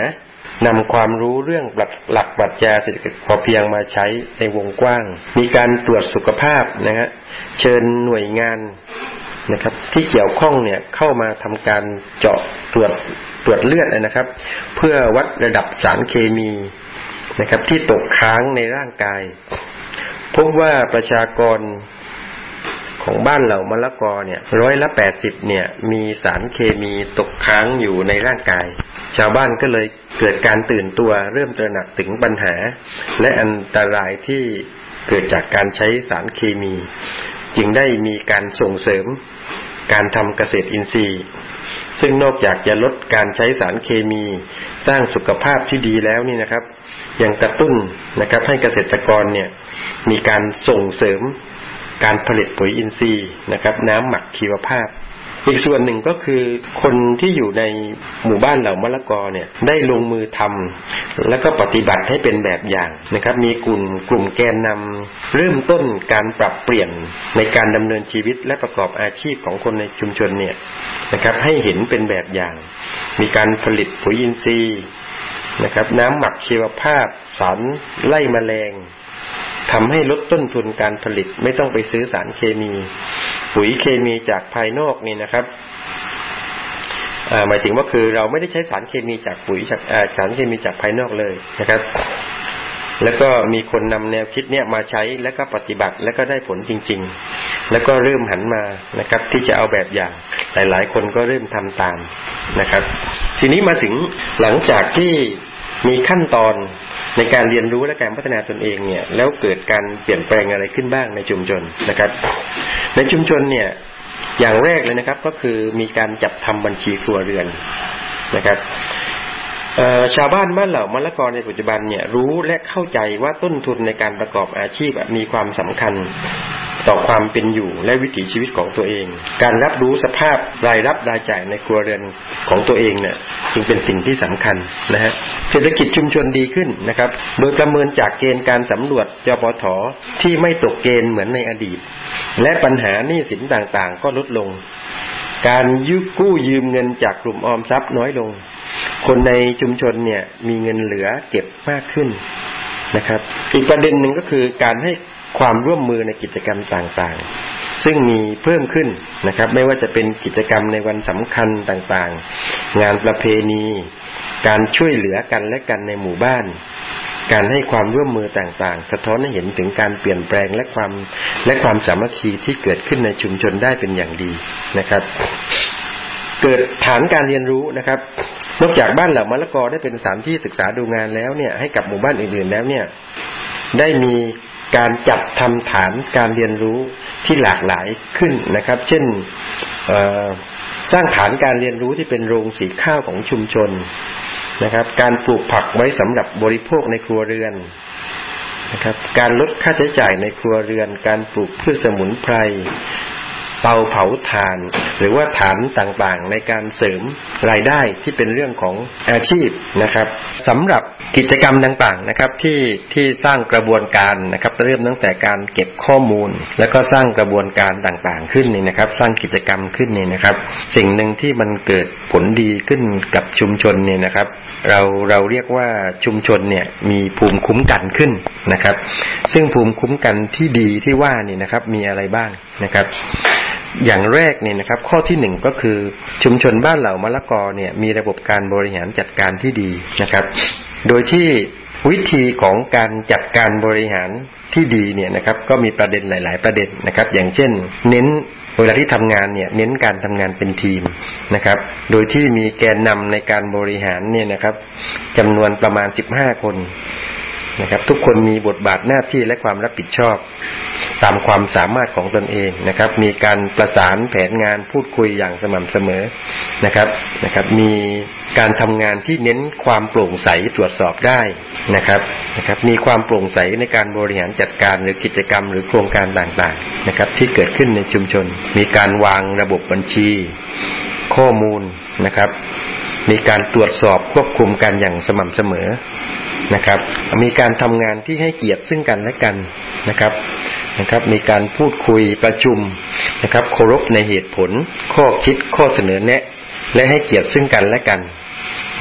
S6: นำความรู้เรื่องหลักปรัชญาเศรษฐกิจพอเพียงมาใช้ในวงกว้างมีการตรวจสุขภาพนะฮะเชิญหน่วยงานนะครับที่เกี่ยวข้องเนี่ยเข้ามาทำการเจาะตรวจตรวจเลือดนะครับเพื่อวัดระดับสารเคมีนะครับที่ตกค้างในร่างกายพบว่าประชากรของบ้านเหล่ามะละกอเนี่ยร้อยละแปดสิบเนี่ยมีสารเคมีตกค้างอยู่ในร่างกายชาวบ้านก็เลยเกิดการตื่นตัวเริ่มตระหนักถึงปัญหาและอันตรายที่เกิดจากการใช้สารเคมีจึงได้มีการส่งเสริมการทำเกษตรอินทรีย์ซึ่งนอกจากจะลดการใช้สารเคมีสร้างสุขภาพที่ดีแล้วนี่นะครับยังกระตุ้นนะครับให้เกษตรกรเนี่ยมีการส่งเสริมการผลิตปุ๋ยอินทรีย์นะครับน้ำหมักชีวภาพอีกส่วนหนึ่งก็คือคนที่อยู่ในหมู่บ้านเหล่ามะละกอเนี่ยได้ลงมือทำแล้วก็ปฏิบัติให้เป็นแบบอย่างนะครับมีกลุ่มกลุ่มแกนนำเริ่มต้นการปรับเปลี่ยนในการดำเนินชีวิตและประกอบอาชีพของคนในชุมชนเนี่ยนะครับให้เห็นเป็นแบบอย่างมีการผลิตปุ๋ยอินทรีย์นะครับน้ำหมักชีวภาพสารไล่แมลงทำให้ลดต้นทุนการผลิตไม่ต้องไปซื้อสารเคมีปุ๋ยเคมีจากภายนอกนี่นะครับหมายถึงว่าคือเราไม่ได้ใช้สารเคมีจากปุ๋ยจากสารเคมีจากภายนอกเลยนะครับแล้วก็มีคนนำแนวคิดเนี่ยมาใช้แล้วก็ปฏิบัติแล้วก็ได้ผลจริงๆแล้วก็เริ่มหันมานะครับที่จะเอาแบบอย่างหลายๆคนก็เริ่มทำตามนะครับทีนี้มาถึงหลังจากที่มีขั้นตอนในการเรียนรู้และการพัฒนาตนเองเนี่ยแล้วเกิดการเปลี่ยนแปลงอะไรขึ้นบ้างในชุมชนนะครับในชุมชนเนี่ยอย่างแรกเลยนะครับก็คือมีการจัดทำบัญชีครัวเรือนนะครับชาวบ้านบ้านเหล่ามะละกอในปัจจุบันเนี่ยรู้และเข้าใจว่าต้นทุนในการประกอบอาชีพมีความสำคัญต่อความเป็นอยู่และวิถีชีวิตของตัวเองการรับรู้สภาพรายรับรายจ่ายในครัวเรือนของตัวเองเนี่ยจึงเป็นสิ่งที่สำคัญนะฮะเศรษฐกิจชุมชนดีขึ้นนะครับโดยประเมินจากเกณฑ์การสำรวจจปท.ที่ไม่ตกเกณฑ์เหมือนในอดีตและปัญหาหนี้สินต่างๆก็ลดลงการยืมกู้ยืมเงินจากกลุ่มออมทรัพย์น้อยลงคนในชุมชนเนี่ยมีเงินเหลือเก็บมากขึ้นนะครับอีกประเด็นหนึ่งก็คือการให้ความร่วมมือในกิจกรรมต่างๆซึ่งมีเพิ่มขึ้นนะครับไม่ว่าจะเป็นกิจกรรมในวันสำคัญต่างๆงานประเพณีการช่วยเหลือกันและกันในหมู่บ้านการให้ความร่วมมือต่างๆสะท้อนให้เห็นถึงการเปลี่ยนแปลงและความและความสามัคคีที่เกิดขึ้นในชุมชนได้เป็นอย่างดีนะครับเกิดฐานการเรียนรู้นะครับนอกจากบ้านเหล่ามะละกอได้เป็นสถานที่ศึกษาดูงานแล้วเนี่ยให้กับหมู่บ้านอื่นๆแล้วเนี่ยได้มีการจัดทำฐานการเรียนรู้ที่หลากหลายขึ้นนะครับเช่นสร้างฐานการเรียนรู้ที่เป็นโรงสีข้าวของชุมชนนะครับการปลูกผักไว้สำหรับบริโภคในครัวเรือนนะครับการลดค่าใช้จ่ายในครัวเรือนการปลูกพืชสมุนไพรเตาเผาถ่านหรือว่าฐานต่างๆในการเสริมรายได้ที่เป็นเรื่องของอาชีพนะครับสำหรับกิจกรรมต่างๆนะครับที่ที่สร้างกระบวนการนะครับเริ่มตั้งแต่การเก็บข้อมูลแล้วก็สร้างกระบวนการต่างๆขึ้นนี่นะครับสร้างกิจกรรมขึ้นนี่นะครับสิ่งหนึ่งที่มันเกิดผลดีขึ้นกับชุมชนเนี่ยนะครับเราเราเรียกว่าชุมชนเนี่ยมีภูมิคุ้มกันขึ้นนะครับซึ่งภูมิคุ้มกันที่ดีที่ว่านี่นะครับมีอะไรบ้างนะครับอย่างแรกเนี่ยนะครับข้อที่หนึ่งก็คือชุมชนบ้านเหล่ามะละกอเนี่ยมีระบบการบริหารจัดการที่ดีนะครับโดยที่วิธีของการจัดการบริหารที่ดีเนี่ยนะครับก็มีประเด็นหลายๆประเด็นนะครับอย่างเช่นเน้นเวลาที่ทำงานเนี่ยเน้นการทำงานเป็นทีมนะครับโดยที่มีแกนนำในการบริหารเนี่ยนะครับจำนวนประมาณสิบห้าคนนะครับทุกคนมีบทบาทหน้าที่และความรับผิดชอบตามความสามารถของตนเองนะครับมีการประสานแผนงานพูดคุยอย่างสม่ำเสมอนะครับนะครับมีการทำงานที่เน้นความโปร่งใสตรวจสอบได้นะครับนะครับมีความโปร่งใสในการบริหารจัดการหรือกิจกรรมหรือโครงการต่างๆนะครับที่เกิดขึ้นในชุมชนมีการวางระบบบัญชีข้อมูลนะครับมีการตรวจสอบควบคุมกันอย่างสม่ำเสมอนะครับมีการทำงานที่ให้เกียรติซึ่งกันและกันนะครับนะครับมีการพูดคุยประชุมนะครับเคารพในเหตุผลข้อคิดข้อเสนอแนะและให้เกียรติซึ่งกันและกัน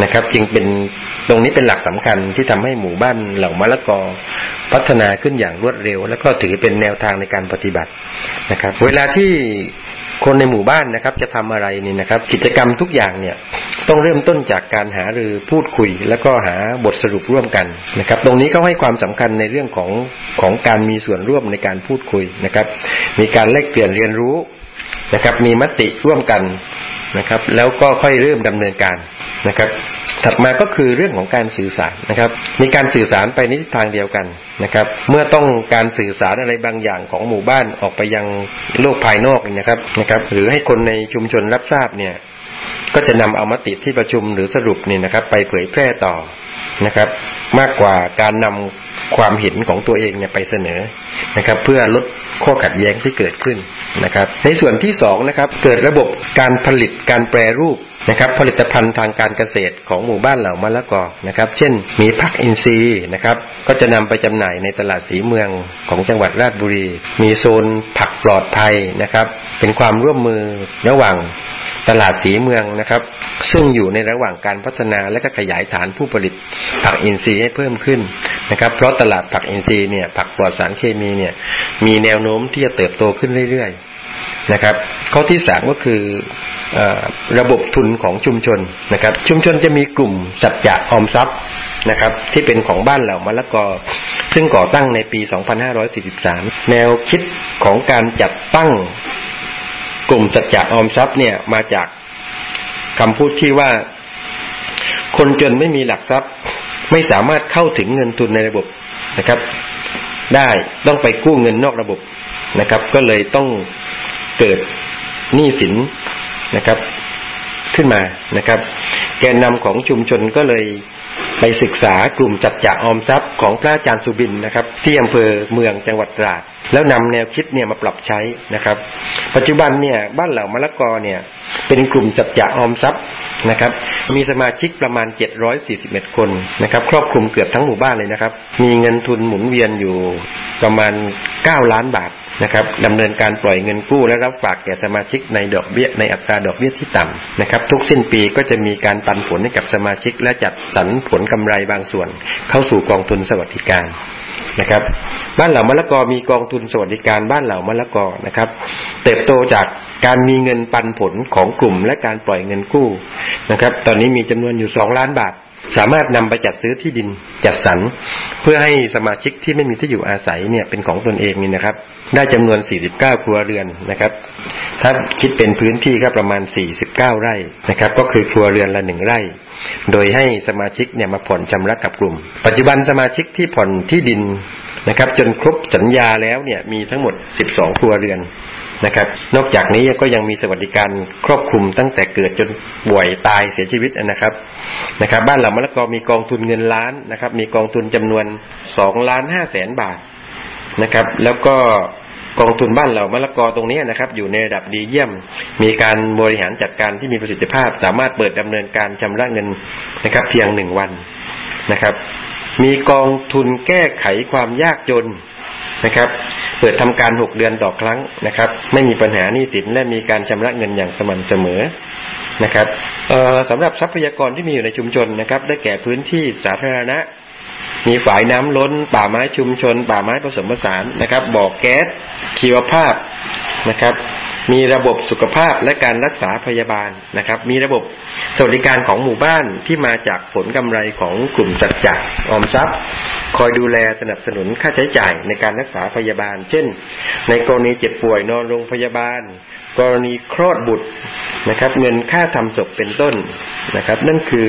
S6: นะครับจึงเป็นตรงนี้เป็นหลักสำคัญที่ทำให้หมู่บ้านเหล่ามะละกอพัฒนาขึ้นอย่างรวดเร็วแล้วก็ถือเป็นแนวทางในการปฏิบัตินะครับเวลาที่คนในหมู่บ้านนะครับจะทำอะไรนี่นะครับกิจกรรมทุกอย่างเนี่ยต้องเริ่มต้นจากการหารือพูดคุยแล้วก็หาบทสรุปร่วมกันนะครับตรงนี้เขาให้ความสำคัญในเรื่องของของการมีส่วนร่วมในการพูดคุยนะครับมีการแลกเปลี่ยนเรียนรู้นะครับมีมติร่วมกันนะครับแล้วก็ค่อยเริ่มดำเนินการนะครับถัดมาก็คือเรื่องของการสื่อสารนะครับมีการสื่อสารไปในทิศทางเดียวกันนะครับเมื่อต้องการสื่อสารอะไรบางอย่างของหมู่บ้านออกไปยังโลกภายนอกนะครับนะครับหรือให้คนในชุมชนรับทราบเนี่ยก็จะนำเอามติที่ประชุมหรือสรุปนี่นะครับไปเผยแพร่ต่อนะครับมากกว่าการนำความเห็นของตัวเองเนี่ยไปเสนอนะครับเพื่อลดข้อขัดแย้งที่เกิดขึ้นนะครับในส่วนที่สองนะครับเกิดระบบการผลิตการแปรรูปนะครับผลิตภัณฑ์ทางการเกษตรของหมู่บ้านเหล่ามะละกอนะครับเช่นมีผักอินทรีย์นะครับก็จะนำไปจำหน่ายในตลาดสีเมืองของจังหวัดราชบุรีมีโซนผักปลอดภัยนะครับเป็นความร่วมมือระหว่างตลาดสีเมืองนะครับซึ่งอยู่ในระหว่างการพัฒนาและก็ขยายฐานผู้ผลิตผักอินทรีย์ให้เพิ่มขึ้นนะครับเพราะตลาดผักอินทรีย์เนี่ยผักปลอดสารเคมีเนี่ยมีแนวโน้มที่จะเติบโตขึ้นเรื่อยๆนะครับข้อที่สามก็คือระบบทุนของชุมชนนะครับชุมชนจะมีกลุ่มสัจจะออมทรัพย์นะครับที่เป็นของบ้านเหล่ามะละกอซึ่งก่อตั้งในปีสองพันห้าร้อยสี่สิบสามแนวคิดของการจัดตั้งกลุ่มสัจจะออมทรัพย์เนี่ยมาจากคำพูดที่ว่าคนจนไม่มีหลักทรัพย์ไม่สามารถเข้าถึงเงินทุนในระบบนะครับได้ต้องไปกู้เงินนอกระบบนะครับก็เลยต้องเกิดหนี้สินนะครับขึ้นมานะครับแกนนำของชุมชนก็เลยไปศึกษากลุ่มสัจจะออมทรัพย์ของพระอาจารย์สุบินนะครับที่อำเภอเมืองจังหวัดตราดแล้วนำแนวคิดเนี่ยมาปรับใช้นะครับปัจจุบันเนี่ยบ้านเหล่ามะละกอเนี่ยเป็นกลุ่มสัจจะออมทรัพย์นะครับมีสมาชิกประมาณเจ็ดร้อยสี่สิบเอ็ดคนนะครับครอบคลุมเกือบทั้งหมู่บ้านเลยนะครับมีเงินทุนหมุนเวียนอยู่ประมาณเก้าล้านบาทนะครับดำเนินการปล่อยเงินกู้และรับฝากแก่สมาชิกในดอกเบี้ยในอัตราดอกเบี้ยที่ต่ำนะครับทุกสิ้นปีก็จะมีการปันผลให้กับสมาชิกและจัดสรรผลกำไรบางส่วนเข้าสู่กองทุนสวัสดิการนะครับบ้านเหล่ามะละกอมีกองทุนสวัสดิการบ้านเหล่ามะละกอนะครับเติบโตจากการมีเงินปันผลของกลุ่มและการปล่อยเงินกู้นะครับตอนนี้มีจำนวนอยู่สองล้านบาทสามารถนำไปจัดซื้อที่ดินจัดสรรเพื่อให้สมาชิกที่ไม่มีที่อยู่อาศัยเนี่ยเป็นของตนเองนี่นะครับได้จำนวนสี่สิบเก้าครัวเรือนนะครับถ้าคิดเป็นพื้นที่ก็ประมาณสี่สิบเก้าไร่นะครับก็คือครัวเรือนละหนึ่งไร่โดยให้สมาชิกเนี่ยมาผ่อนชำระกับกลุ่มปัจจุบันสมาชิกที่ผ่อนที่ดินนะครับจนครบสัญญาแล้วเนี่ยมีทั้งหมดสิบสองครัวเรือนนะครับนอกจากนี้ก็ยังมีสวัสดิการครอบคลุมตั้งแต่เกิดจนป่วยตายเสียชีวิตนะครับนะครับบ้านเหล่ามะละกอมีกองทุนเงินล้านนะครับมีกองทุนจำนวนสองล้านห้าแสนบาทนะครับแล้วก็กองทุนบ้านเหล่ามะละกอตรงนี้นะครับอยู่ในระดับดีเยี่ยมมีการบริหารจัดการที่มีประสิทธิภาพสามารถเปิดดำเนินการชำระเงินนะครับเพียงหนึ่งวันนะครับมีกองทุนแก้ไขความยากจนนะครับเปิดทำการหกเดือนต่อครั้งนะครับไม่มีปัญหาหนี้สินและมีการชำระเงินอย่างสม่ำเสมอนะครับเอ่อสำหรับทรัพยากรที่มีอยู่ในชุมชนนะครับได้แก่พื้นที่สาธารณะมีฝายน้ำล้นป่าไม้ชุมชนป่าไม้ผสมผสานนะครับบ่อแก๊สชีวภาพนะครับมีระบบสุขภาพและการรักษาพยาบาลนะครับมีระบบสวัสดิการของหมู่บ้านที่มาจากผลกำไรของกลุ่มสัจจะออมทรัพย์คอยดูแลสนับสนุนค่าใช้จ่ายในการรักษาพยาบาลเช่นในกรณีเจ็บป่วยนอนโรงพยาบาลกรณีคลอดบุตรนะครับเงินค่าทำศพเป็นต้นนะครับนั่นคือ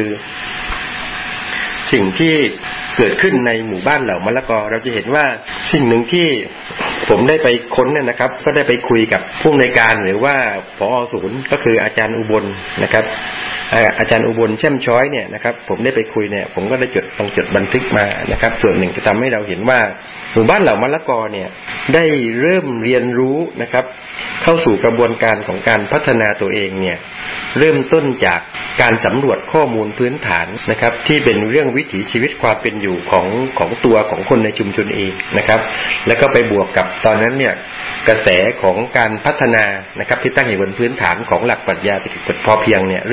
S6: สิ่งที่เกิดขึ้นในหมู่บ้านเหล่ามะละกอเราจะเห็นว่าสิ่งหนึ่งที่ผมได้ไปค้นเนี่ยนะครับก็ได้ไปคุยกับผู้อำนวยการหรือว่าผอ.ศูนย์ก็คืออาจารย์อุบลนะครับอาจารย์อุบลแช่มช้อยเนี่ยนะครับผมได้ไปคุยเนี่ยผมก็ได้จดต้องจดบันทึกมานะครับส่วนหนึ่งจะทำให้เราเห็นว่าหมู่บ้านเหล่ามะละกอเนี่ยได้เริ่มเรียนรู้นะครับเข้าสู่กระบวนการของการพัฒนาตัวเองเนี่ยเริ่มต้นจากการสำรวจข้อมูลพื้นฐานนะครับที่เป็นเรื่องวิถีชีวิตความเป็นอยู่ของของตัวของคนในชุมชนเองนะครับแล้วก็ไปบวกกับตอนนั้นเนี่ยกระแสของการพัฒนานะครับที่ตั้งอยู่บนพื้นฐานของหลักปรัชญาเศรษฐกิจพอเพียงเนี่ยเริ่มมี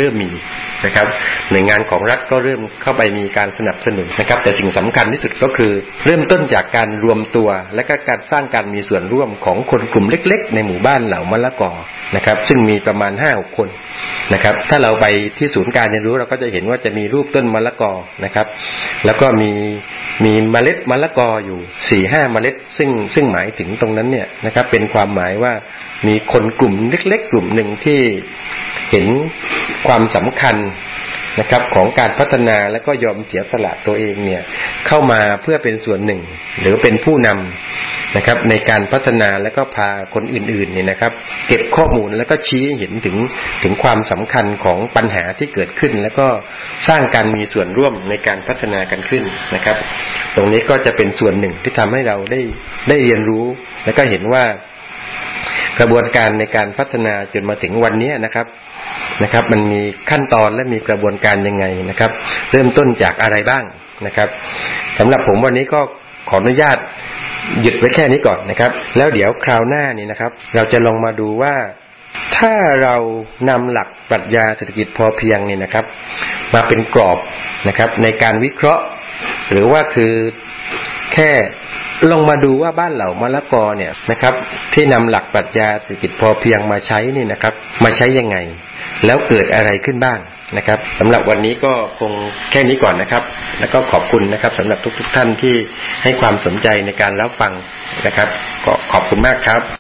S6: นะครับหน่วยงานของรัฐก็เริ่มเข้าไปมีการสนับสนุนนะครับแต่สิ่งสำคัญที่สุดก็คือเริ่มต้นจากการรวมตัวและก็การสร้างการมีส่วนร่วมของคนกลุ่มเล็กๆในหมู่บ้านเหล่ามะละกอนะครับซึ่งมีประมาณ ห้าหก คนนะครับถ้าเราไปที่ศูนย์การเรียนรู้เราก็จะเห็นว่าจะมีรูปต้นมะละกอนะครับแล้วก็มีมีเมล็ดมะละกออยู่ สี่ห้า เมล็ดซึ่งซึ่งหมายถึงตรงนั้นเนี่ยนะครับเป็นความหมายว่ามีคนกลุ่มเล็กๆกลุ่มหนึ่งที่เห็นความสำคัญนะครับของการพัฒนาและก็ยอมเสียสละตัวเองเนี่ยเข้ามาเพื่อเป็นส่วนหนึ่งหรือเป็นผู้นำนะครับในการพัฒนาและก็พาคนอื่นๆเนี่ยนะครับเก็บข้อมูลแล้วก็ชี้เห็นถึงถึงความสำคัญของปัญหาที่เกิดขึ้นแล้วก็สร้างการมีส่วนร่วมในการพัฒนากันขึ้นนะครับตรงนี้ก็จะเป็นส่วนหนึ่งที่ทำให้เราได้ได้เรียนรู้และก็เห็นว่ากระบวนการในการพัฒนาจนมาถึงวันนี้นะครับนะครับมันมีขั้นตอนและมีกระบวนการยังไงนะครับเริ่มต้นจากอะไรบ้างนะครับสำหรับผมวันนี้ก็ขออนุญาตหยุดไว้แค่นี้ก่อนนะครับแล้วเดี๋ยวคราวหน้านี้นะครับเราจะลองมาดูว่าถ้าเรานำหลักปรัชญาเศรษฐกิจพอเพียงนี่นะครับมาเป็นกรอบนะครับในการวิเคราะห์หรือว่าคือแค่ลองมาดูว่าบ้านเหล่ามะละกอเนี่ยนะครับที่นำหลักปรัชญาเศรษฐกิจพอเพียงมาใช้นี่นะครับมาใช้ยังไงแล้วเกิดอะไรขึ้นบ้างนะครับสำหรับวันนี้ก็คงแค่นี้ก่อนนะครับแล้วก็ขอบคุณนะครับสำหรับทุกๆท่านที่ให้ความสนใจในการรับฟังนะครับก็ขอบคุณมากครับ